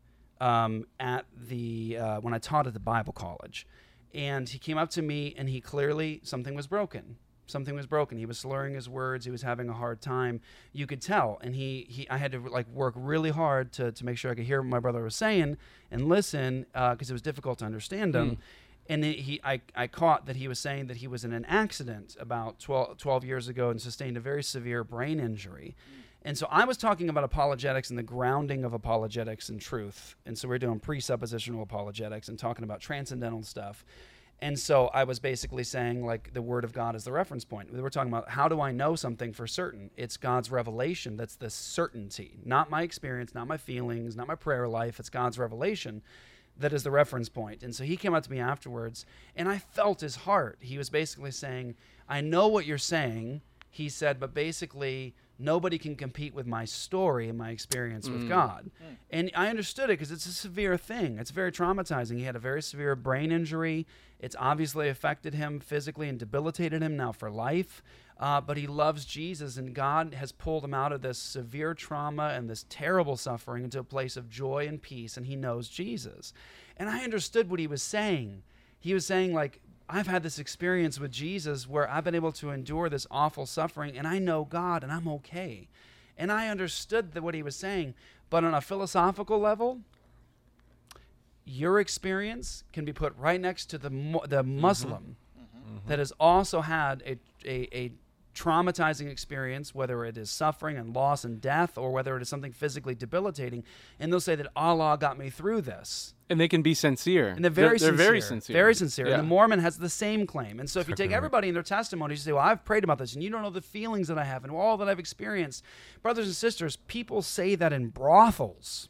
at the when I taught at the Bible college, and he came up to me and he clearly something was broken. Something was broken. He was slurring his words. He was having a hard time. You could tell, and I had to work really hard to make sure I could hear what my brother was saying and listen because it was difficult to understand him. And I caught that he was saying that he was in an accident about 12 years ago and sustained a very severe brain injury. And so I was talking about apologetics and the grounding of apologetics in truth. And so we're doing presuppositional apologetics and talking about transcendental stuff. And so I was basically saying, the Word of God is the reference point. We were talking about, how do I know something for certain? It's God's revelation. That's the certainty. Not my experience, not my feelings, not my prayer life. It's God's revelation that is the reference point. And so he came up to me afterwards, and I felt his heart. He was basically saying, I know what you're saying, he said, but basically nobody can compete with my story and my experience with God. And I understood it because it's a severe thing. It's very traumatizing. He had a very severe brain injury. It's obviously affected him physically and debilitated him now for life. But he loves Jesus, and God has pulled him out of this severe trauma and this terrible suffering into a place of joy and peace, and he knows Jesus. And I understood what he was saying. He was saying, I've had this experience with Jesus where I've been able to endure this awful suffering, and I know God, and I'm okay. And I understood what he was saying. But on a philosophical level, your experience can be put right next to the Muslim that has also had a traumatizing experience, whether it is suffering and loss and death, or whether it is something physically debilitating, and they'll say that Allah got me through this. And they can be sincere. And they're very sincere. Very sincere. Very sincere. Yeah. And the Mormon has the same claim. And so if you take Exactly right. everybody in their testimonies, you say, well, I've prayed about this, and you don't know the feelings that I have and all that I've experienced. Brothers and sisters, people say that in brothels.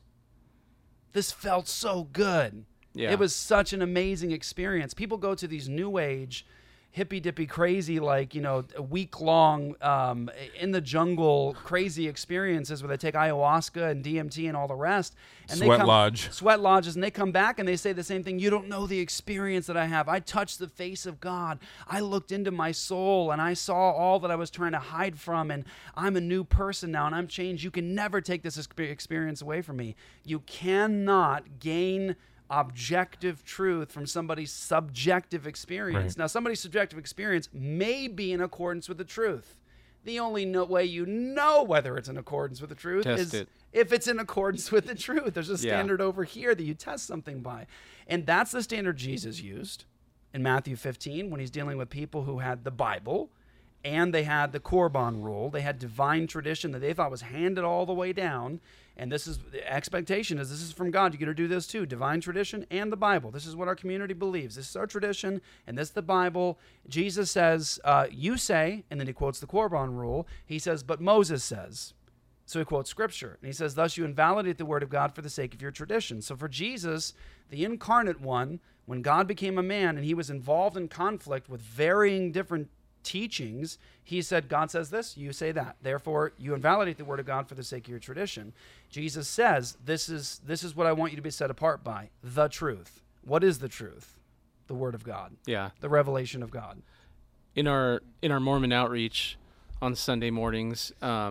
This felt so good. Yeah. It was such an amazing experience. People go to these new age, hippy-dippy crazy, like, a week-long in the jungle crazy experiences where they take ayahuasca and DMT and all the rest. And Sweat lodge. Sweat lodges, and they come back and they say the same thing. You don't know the experience that I have. I touched the face of God. I looked into my soul, and I saw all that I was trying to hide from, and I'm a new person now, and I'm changed. You can never take this experience away from me. You cannot gain objective truth from somebody's subjective experience. Right. Now, somebody's subjective experience may be in accordance with the truth. The only way you know whether it's in accordance with the truth Test is it. if it's in accordance with the truth. There's a standard over here that you test something by. And that's the standard Jesus used in Matthew 15 when he's dealing with people who had the Bible and they had the Korban rule. They had divine tradition that they thought was handed all the way down. And this is the expectation is this is from God. You're going to do this too. Divine tradition and the Bible. This is what our community believes. This is our tradition, and this is the Bible. Jesus says, you say, and then he quotes the Korban rule. He says, but Moses says. So he quotes Scripture. And he says, thus you invalidate the word of God for the sake of your tradition. So for Jesus, the incarnate one, when God became a man and he was involved in conflict with varying different teachings, he said, God says this, you say that. Therefore, you invalidate the word of God for the sake of your tradition. Jesus says, this is what I want you to be set apart by, the truth. What is the truth? The word of God. Yeah. The revelation of God. In our Mormon outreach on Sunday mornings,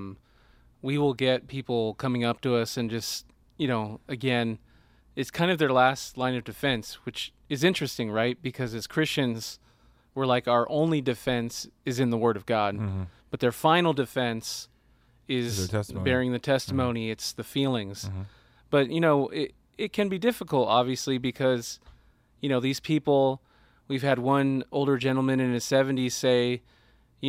we will get people coming up to us and just, again, it's kind of their last line of defense, which is interesting, right? Because as Christians, we're like, our only defense is in the Word of God. Mm-hmm. But their final defense is their testimony. bearing the testimony. Mm-hmm. It's the feelings. Mm-hmm. But, it can be difficult, obviously, because, these people, we've had one older gentleman in his 70s say, he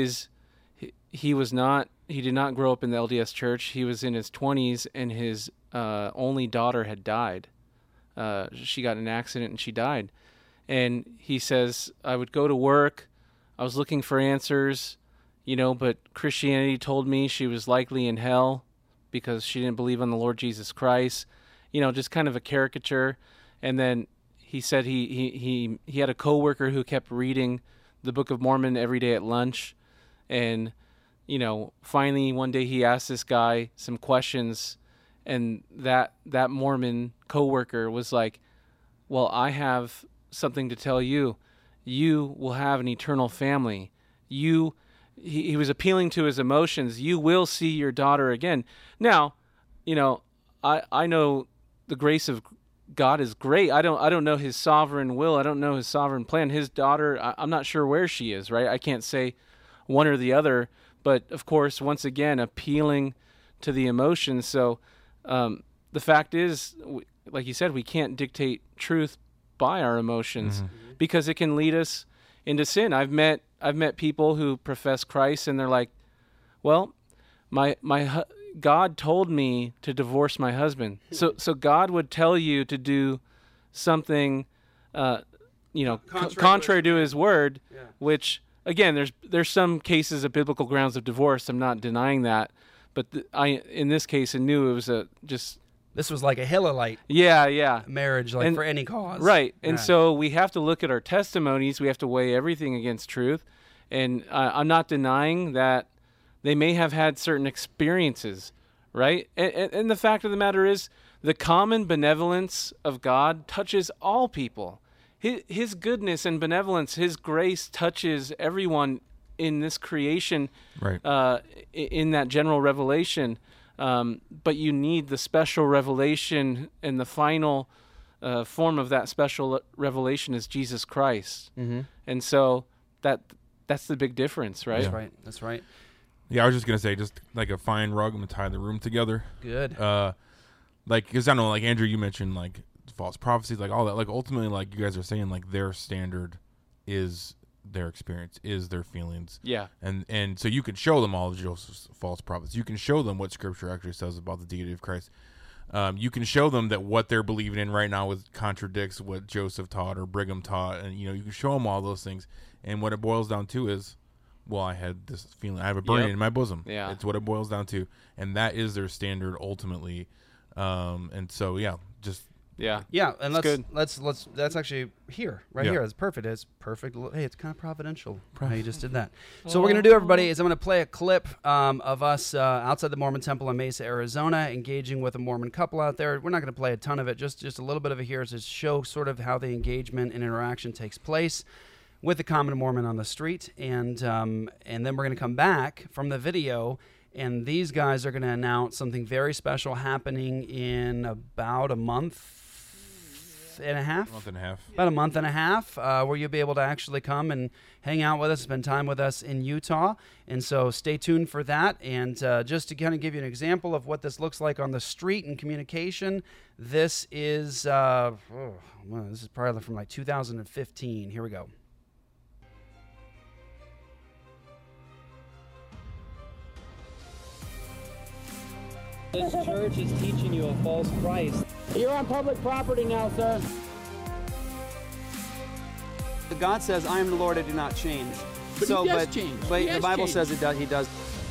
did not grow up in the LDS church. He was in his 20s, and his only daughter had died. She got in an accident, and she died. And he says, I would go to work. I was looking for answers, but Christianity told me she was likely in hell because she didn't believe on the Lord Jesus Christ. Just kind of a caricature. And then he said he had a coworker who kept reading the Book of Mormon every day at lunch. And, finally one day he asked this guy some questions, and that Mormon coworker was like, well, I have something to tell you. You will have an eternal family. He was appealing to his emotions. You will see your daughter again. Now, I know the grace of God is great. I don't know his sovereign will. I don't know his sovereign plan. His daughter, I'm not sure where she is, right? I can't say one or the other, but of course, once again, appealing to the emotions. So the fact is, like you said, we can't dictate truth by our emotions because it can lead us into sin. I've met people who profess Christ and they're like, well, God told me to divorce my husband. So God would tell you to do something, contrary to his word, which again, there's some cases of biblical grounds of divorce. I'm not denying that, but in this case, I knew it was This was like a Hillelite marriage, for any cause. Right. And so we have to look at our testimonies. We have to weigh everything against truth. And I'm not denying that they may have had certain experiences, right? And the fact of the matter is the common benevolence of God touches all people. His goodness and benevolence, his grace touches everyone in this creation, right? In that general revelation. But you need the special revelation, and the final form of that special revelation is Jesus Christ. Mm-hmm. And so that's the big difference, right? Yeah. That's right. Yeah, I was just going to say, just like a fine rug, I'm going to tie the room together. Good. Because I know, like Andrew, you mentioned, like false prophecies, like all that. Like ultimately, like you guys are saying, like their standard is their experience, is their feelings. Yeah. And so you can show them all of Joseph's false prophets. You can show them what Scripture actually says about the deity of Christ. You can show them that what they're believing in right now contradicts what Joseph taught or Brigham taught, and you can show them all those things. And what it boils down to is, well, I had this feeling, I have a burning in my bosom. Yeah, it's what it boils down to, and that is their standard ultimately. And so and let's that's actually here here. It's perfect. It's perfect. Hey, it's kind of providential how you just did that. So what we're gonna do, everybody, is I'm gonna play a clip of us outside the Mormon Temple in Mesa, Arizona, engaging with a Mormon couple out there. We're not gonna play a ton of it, just a little bit of it here to show sort of how the engagement and interaction takes place with the common Mormon on the street, and then we're gonna come back from the video. And these guys are going to announce something very special happening in about a month and a half. About a month and a half, where you'll be able to actually come and hang out with us, spend time with us in Utah. And so stay tuned for that. And just to kind of give you an example of what this looks like on the street and communication, this is this is probably from like 2015. Here we go. This church is teaching you a false Christ. You're on public property now, sir. God says, I am the Lord, I do not change. But he does change. But He the has Bible changed. says it does. He does.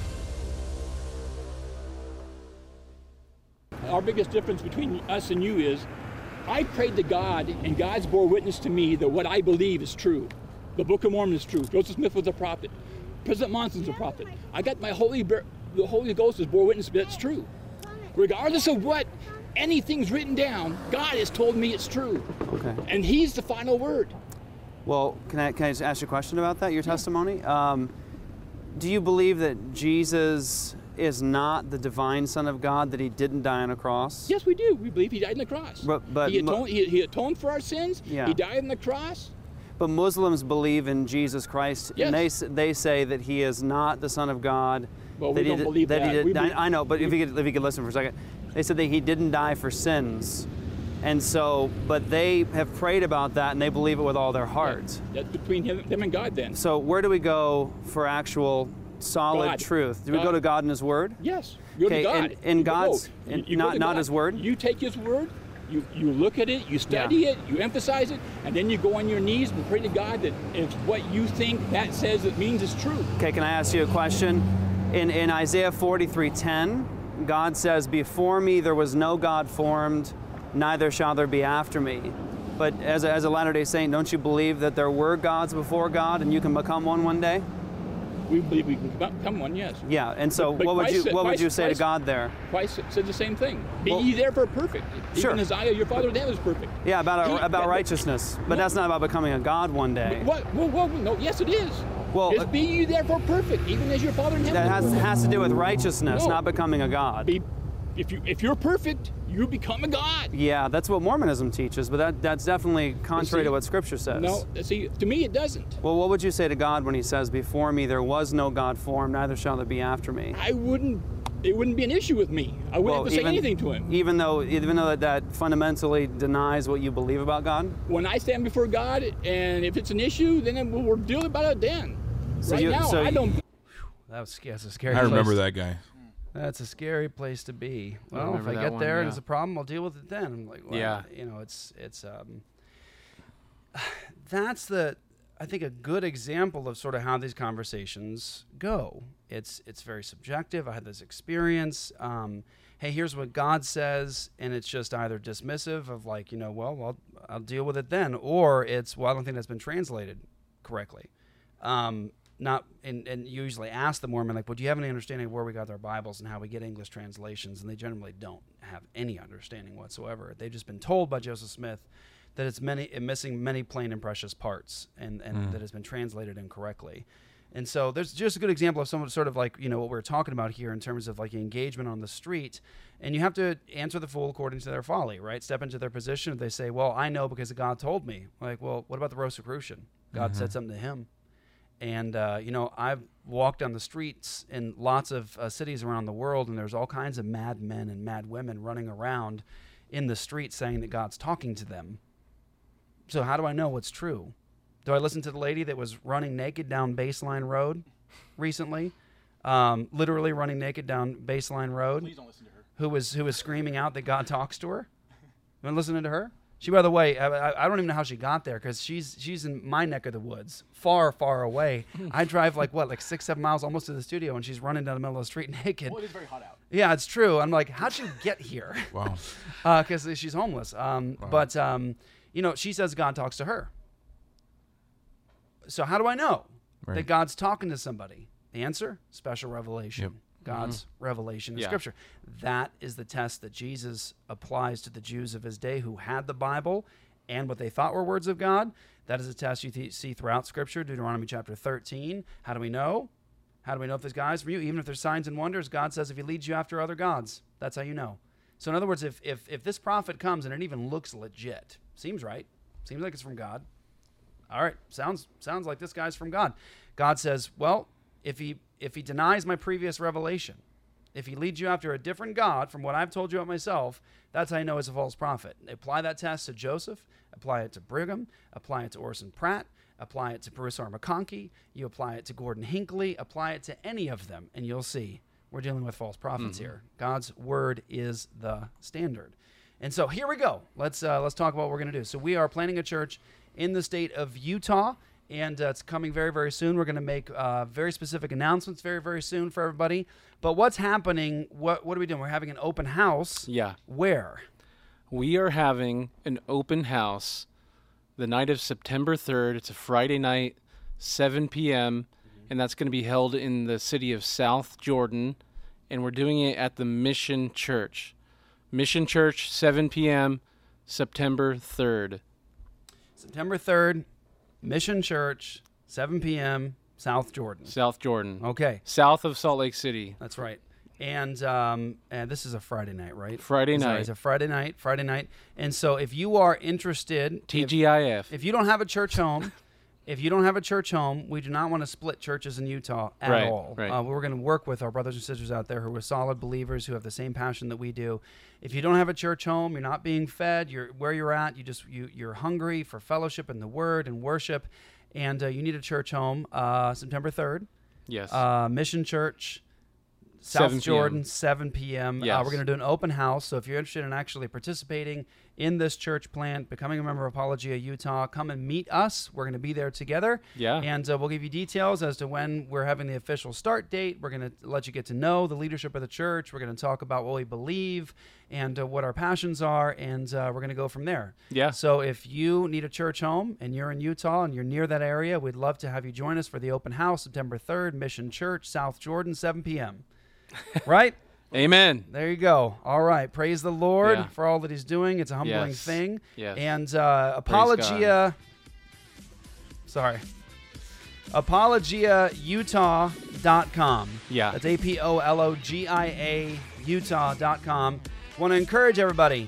Our biggest difference between us and you is I prayed to God, and God's bore witness to me that what I believe is true. The Book of Mormon is true. Joseph Smith was a prophet. President Monson's a prophet. I got the Holy Ghost has bore witness that it's true. Regardless of what anything's written down, God has told me it's true. Okay. And He's the final word. Well, can I just ask you a question about that, your testimony? Do you believe that Jesus is not the divine Son of God, that He didn't die on a cross? Yes, we do. We believe He died on the cross. But he atoned for our sins. Yeah. He died on the cross. But Muslims believe in Jesus Christ, Yes. and they say that He is not the Son of God. Well, we don't believe that. We believe- I know, but if you could listen for a second. They said that He didn't die for sins. And so, but they have prayed about that, and they believe it with all their heart. That's between them and God then. So where do we go for actual solid God. truth? Do we God. go to God and His Word? Yes. Go to Okay, God. in You go- God's, you go to not God. His Word? You take His Word, you look at it, you study it, you emphasize it, and then you go on your knees and pray to God that if what you think that says it means is true. Okay, can I ask you a question? In Isaiah 43:10, God says, "Before me there was no God formed, neither shall there be after me." But as a Latter-day Saint, don't you believe that there were gods before God and you can become one day? We believe we can become one, yes. Yeah, and so But what would you Christ- say to God there? Christ said the same thing. Be Well- ye therefore perfect. Sure. Even as your Father in heaven is perfect. Yeah, about That- righteousness, but that's not about becoming a God one day. What? Well, no, yes it is. Well, Be ye therefore perfect, even as your Father in heaven That is has to do with righteousness, No. not becoming a God. If you're perfect, you become a God. Yeah, that's what Mormonism teaches, but that's definitely contrary to what Scripture says. No, see, to me it doesn't. Well, what would you say to God when He says, "Before me there was no God formed, neither shall there be after me"? It wouldn't be an issue with me. I wouldn't have to say anything to Him. Even though that fundamentally denies what you believe about God? When I stand before God, and if it's an issue, then we'll deal about it then. I don't. That's a scary. I remember place. that guy. That's a scary place to be. I Well, if remember I that get one, there and yeah. it's a problem, I'll deal with it then. I'm like, well, Yeah. That's I think a good example of sort of how these conversations go. It's very subjective. I had this experience. Hey, here's what God says, and it's just either dismissive of like, well, I'll deal with it then, or it's, well, I don't think that's been translated correctly. Not and you usually ask the Mormon, like, well, do you have any understanding of where we got our Bibles and how we get English translations? And they generally don't have any understanding whatsoever. They've just been told by Joseph Smith that it's missing many plain and precious parts, and that has been translated incorrectly. And so there's just a good example of someone sort of like, what we're talking about here in terms of like engagement on the street. And you have to answer the fool according to their folly, right? Step into their position. If they say, well, I know because God told me. Like, well, what about the Rosicrucian? God said something to him. And, I've walked down the streets in lots of cities around the world, and there's all kinds of mad men and mad women running around in the street saying that God's talking to them. So how do I know what's true? Do I listen to the lady that was running naked down Baseline Road recently? Literally running naked down Baseline Road. Please don't listen to her. Who was screaming out that God talks to her? You been listening to her? She, by the way, I don't even know how she got there because she's in my neck of the woods, far, far away. I drive like 6-7 miles almost to the studio, and she's running down the middle of the street naked. Well, it is very hot out. Yeah, it's true. I'm like, how'd you get here? Wow. Because she's homeless. But she says God talks to her. So how do I know that God's talking to somebody? The answer: special revelation. Yep. God's revelation in Scripture. That is the test that Jesus applies to the Jews of his day who had the Bible and what they thought were words of God. That is a test you see throughout Scripture. Deuteronomy chapter 13. How do we know? How do we know if there's guys for you? Even if there's signs and wonders, God says if he leads you after other gods, that's how you know. So in other words, if this prophet comes and it even looks legit, seems right, seems like it's from God. All right, sounds like this guy's from God. God says, well, if he denies my previous revelation, if he leads you after a different God from what I've told you about myself, that's how I know he's a false prophet. Apply that test to Joseph, apply it to Brigham, apply it to Orson Pratt, apply it to Parisa McConkie, you apply it to Gordon Hinckley, apply it to any of them, and you'll see we're dealing with false prophets here. God's word is the standard. And so here we go. Let's talk about what we're going to do. So we are planning a church in the state of Utah, and it's coming very, very soon. We're going to make very specific announcements very, very soon for everybody. But what's happening? What are we doing? We're having an open house. Yeah. Where? We are having an open house the night of September 3rd. It's a Friday night, 7 p.m., and that's going to be held in the city of South Jordan, and we're doing it at the Mission Church. Mission Church, 7 p.m., September 3rd. September 3rd, Mission Church, 7 p.m., South Jordan. South Jordan. Okay. South of Salt Lake City. That's right. And this is a Friday night, right? Friday night. It's a Friday night. And so if you are interested... TGIF. If you don't have a church home... we do not want to split churches in Utah at all. Right. We're going to work with our brothers and sisters out there who are solid believers, who have the same passion that we do. If you don't have a church home, you're not being fed, you're where you're at, you're hungry for fellowship and the word and worship, and you need a church home, September 3rd. Yes. Mission Church, South Jordan, 7 p.m. Yes. We're going to do an open house, so if you're interested in actually participating in this church plant, becoming a member of Apologia Utah, come and meet us. We're going to be there together. Yeah. And we'll give you details as to when we're having the official start date. We're going to let you get to know the leadership of the church. We're going to talk about what we believe and what our passions are, and we're going to go from there. Yeah. So if you need a church home and you're in Utah and you're near that area, we'd love to have you join us for the open house, September 3rd, Mission Church, South Jordan, 7 p.m. Right? Amen. There you go. All right. Praise the Lord Yeah. for all that he's doing. It's a humbling Yes. thing. Yes. And Apologia, apologiautah.com. Yeah. That's APOLOGIA Utah.com. Want to encourage everybody.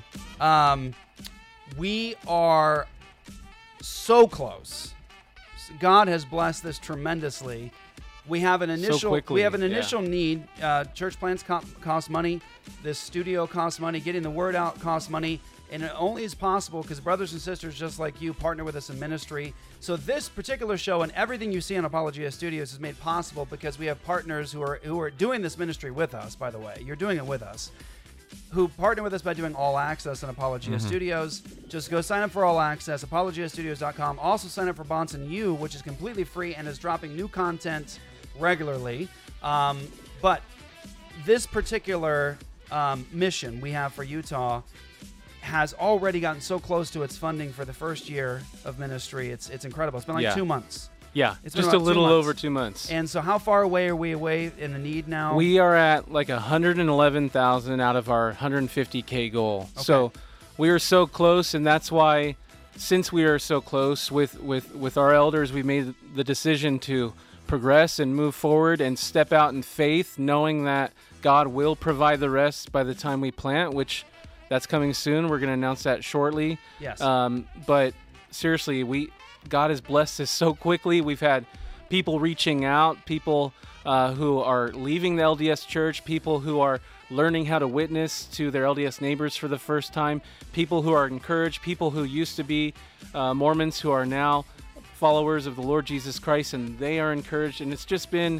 We are so close. God has blessed this tremendously. We have an initial need. Church plants cost money. This studio costs money. Getting the word out costs money. And it only is possible because brothers and sisters just like you partner with us in ministry. So this particular show and everything you see on Apologia Studios is made possible because we have partners who are doing this ministry with us, by the way. You're doing it with us. Who partner with us by doing All Access on Apologia Studios. Just go sign up for All Access, apologiastudios.com. Also sign up for Bonson U, which is completely free and is dropping new content regularly. But this particular mission we have for Utah has already gotten so close to its funding for the first year of ministry. It's incredible. It's been like 2 months. Yeah, It's been just a about 2 little months. over 2 months. And so how far away are we in the need now? We are at like 111,000 out of our 150K goal. Okay. So we are so close, and that's why, since we are so close with our elders, we made the decision to progress and move forward and step out in faith, knowing that God will provide the rest by the time we plant, which that's coming soon. We're going to announce that shortly. Yes. But seriously, God has blessed us so quickly. We've had people reaching out, people who are leaving the LDS church, people who are learning how to witness to their LDS neighbors for the first time, people who are encouraged, people who used to be Mormons who are now followers of the Lord Jesus Christ, and they are encouraged. And it's just been,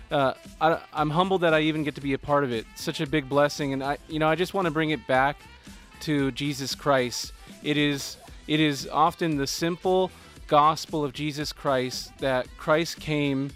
I'm humbled that I even get to be a part of it. Such a big blessing. And I just want to bring it back to Jesus Christ. It is often the simple gospel of Jesus Christ, that Christ came,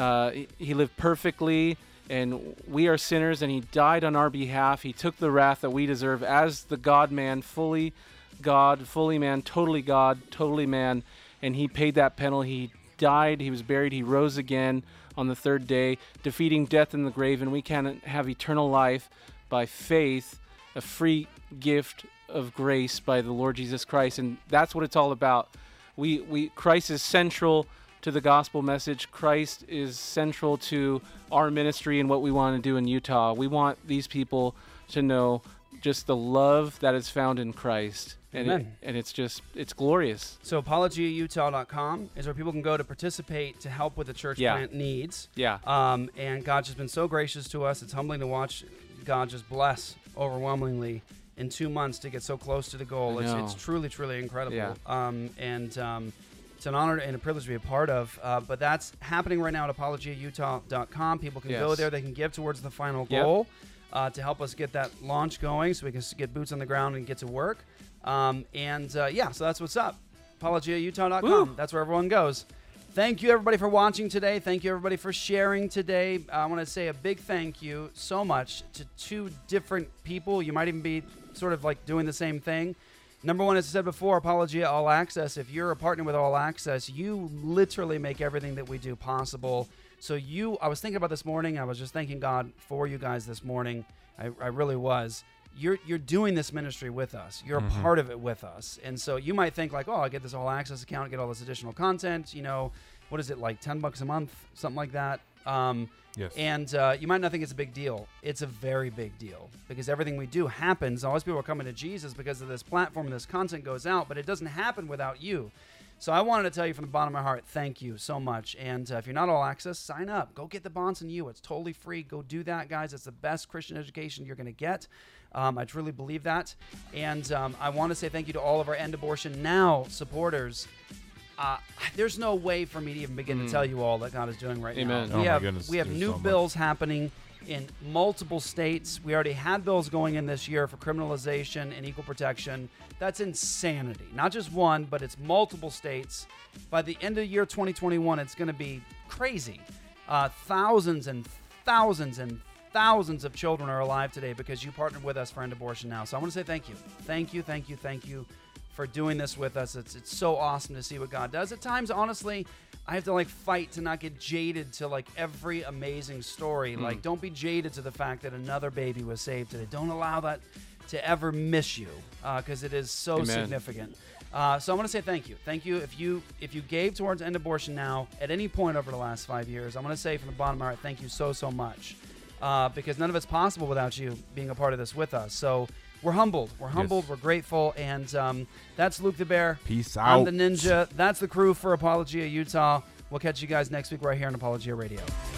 he lived perfectly, and we are sinners, and he died on our behalf. He took the wrath that we deserve as the God-man, fully God, fully man, totally man, and he paid that penalty. He died, he was buried, he rose again on the third day, defeating death in the grave, and we can have eternal life by faith, a free gift of grace by the Lord Jesus Christ. And that's what it's all about. Christ is central to the gospel message. Christ is central to our ministry and what we want to do in Utah. We want these people to know just the love that is found in Christ. And it's glorious. So apologiautah.com is where people can go to participate, to help with the church plant needs. Yeah. And God's just been so gracious to us. It's humbling to watch God just bless overwhelmingly in 2 months to get so close to the goal. It's truly, truly incredible. Yeah. It's an honor and a privilege to be a part of. But that's happening right now at apologiautah.com. People can go there. They can give towards the final goal to help us get that launch going, so we can get boots on the ground and get to work. So that's what's up. apologiautah.com. Woo. That's where everyone goes. Thank you, everybody, for watching today. Thank you, everybody, for sharing today. I want to say a big thank you so much to 2 different people. You might even be sort of like doing the same thing. Number one, as I said before, Apologia All Access. If you're a partner with All Access, you literally make everything that we do possible. So I was thinking about this morning. I was just thanking God for you guys this morning. I really was. You're doing this ministry with us. You're a part of it with us. And so you might think like, oh, I get this All Access account, get all this additional content. What is it, like $10 a month, something like that? Yes. And you might not think it's a big deal. It's a very big deal, because everything we do happens. All these people are coming to Jesus because of this platform, and this content goes out, but it doesn't happen without you. So I wanted to tell you from the bottom of my heart, thank you so much. And if you're not All Access, sign up. Go get the Bonds and You. It's totally free. Go do that, guys. It's the best Christian education you're going to get. I truly believe that. And I want to say thank you to all of our End Abortion Now supporters. There's no way for me to even begin to tell you all that God is doing right Amen. now. We have new bills happening in multiple states. We already had bills going in this year for criminalization and equal protection. That's insanity. Not just one, but it's multiple states. By the end of the year 2021, it's going to be crazy. Thousands and thousands and thousands of children are alive today because you partnered with us for End Abortion Now. So I want to say thank you. Thank you, thank you, thank you for doing this with us. It's so awesome to see what God does. At times, honestly, I have to fight to not get jaded to every amazing story. Don't be jaded to the fact that another baby was saved today. Don't allow that to ever miss you, because it is so significant. So I want to say thank you. Thank you. If you gave towards End Abortion Now at any point over the last 5 years, I want to say from the bottom of my heart, thank you so, so much. Because none of it's possible without you being a part of this with us. So we're humbled. We're humbled. Yes. We're grateful. And that's Luke the Bear. Peace out. I'm the Ninja. That's the crew for Apologia Utah. We'll catch you guys next week right here on Apologia Radio.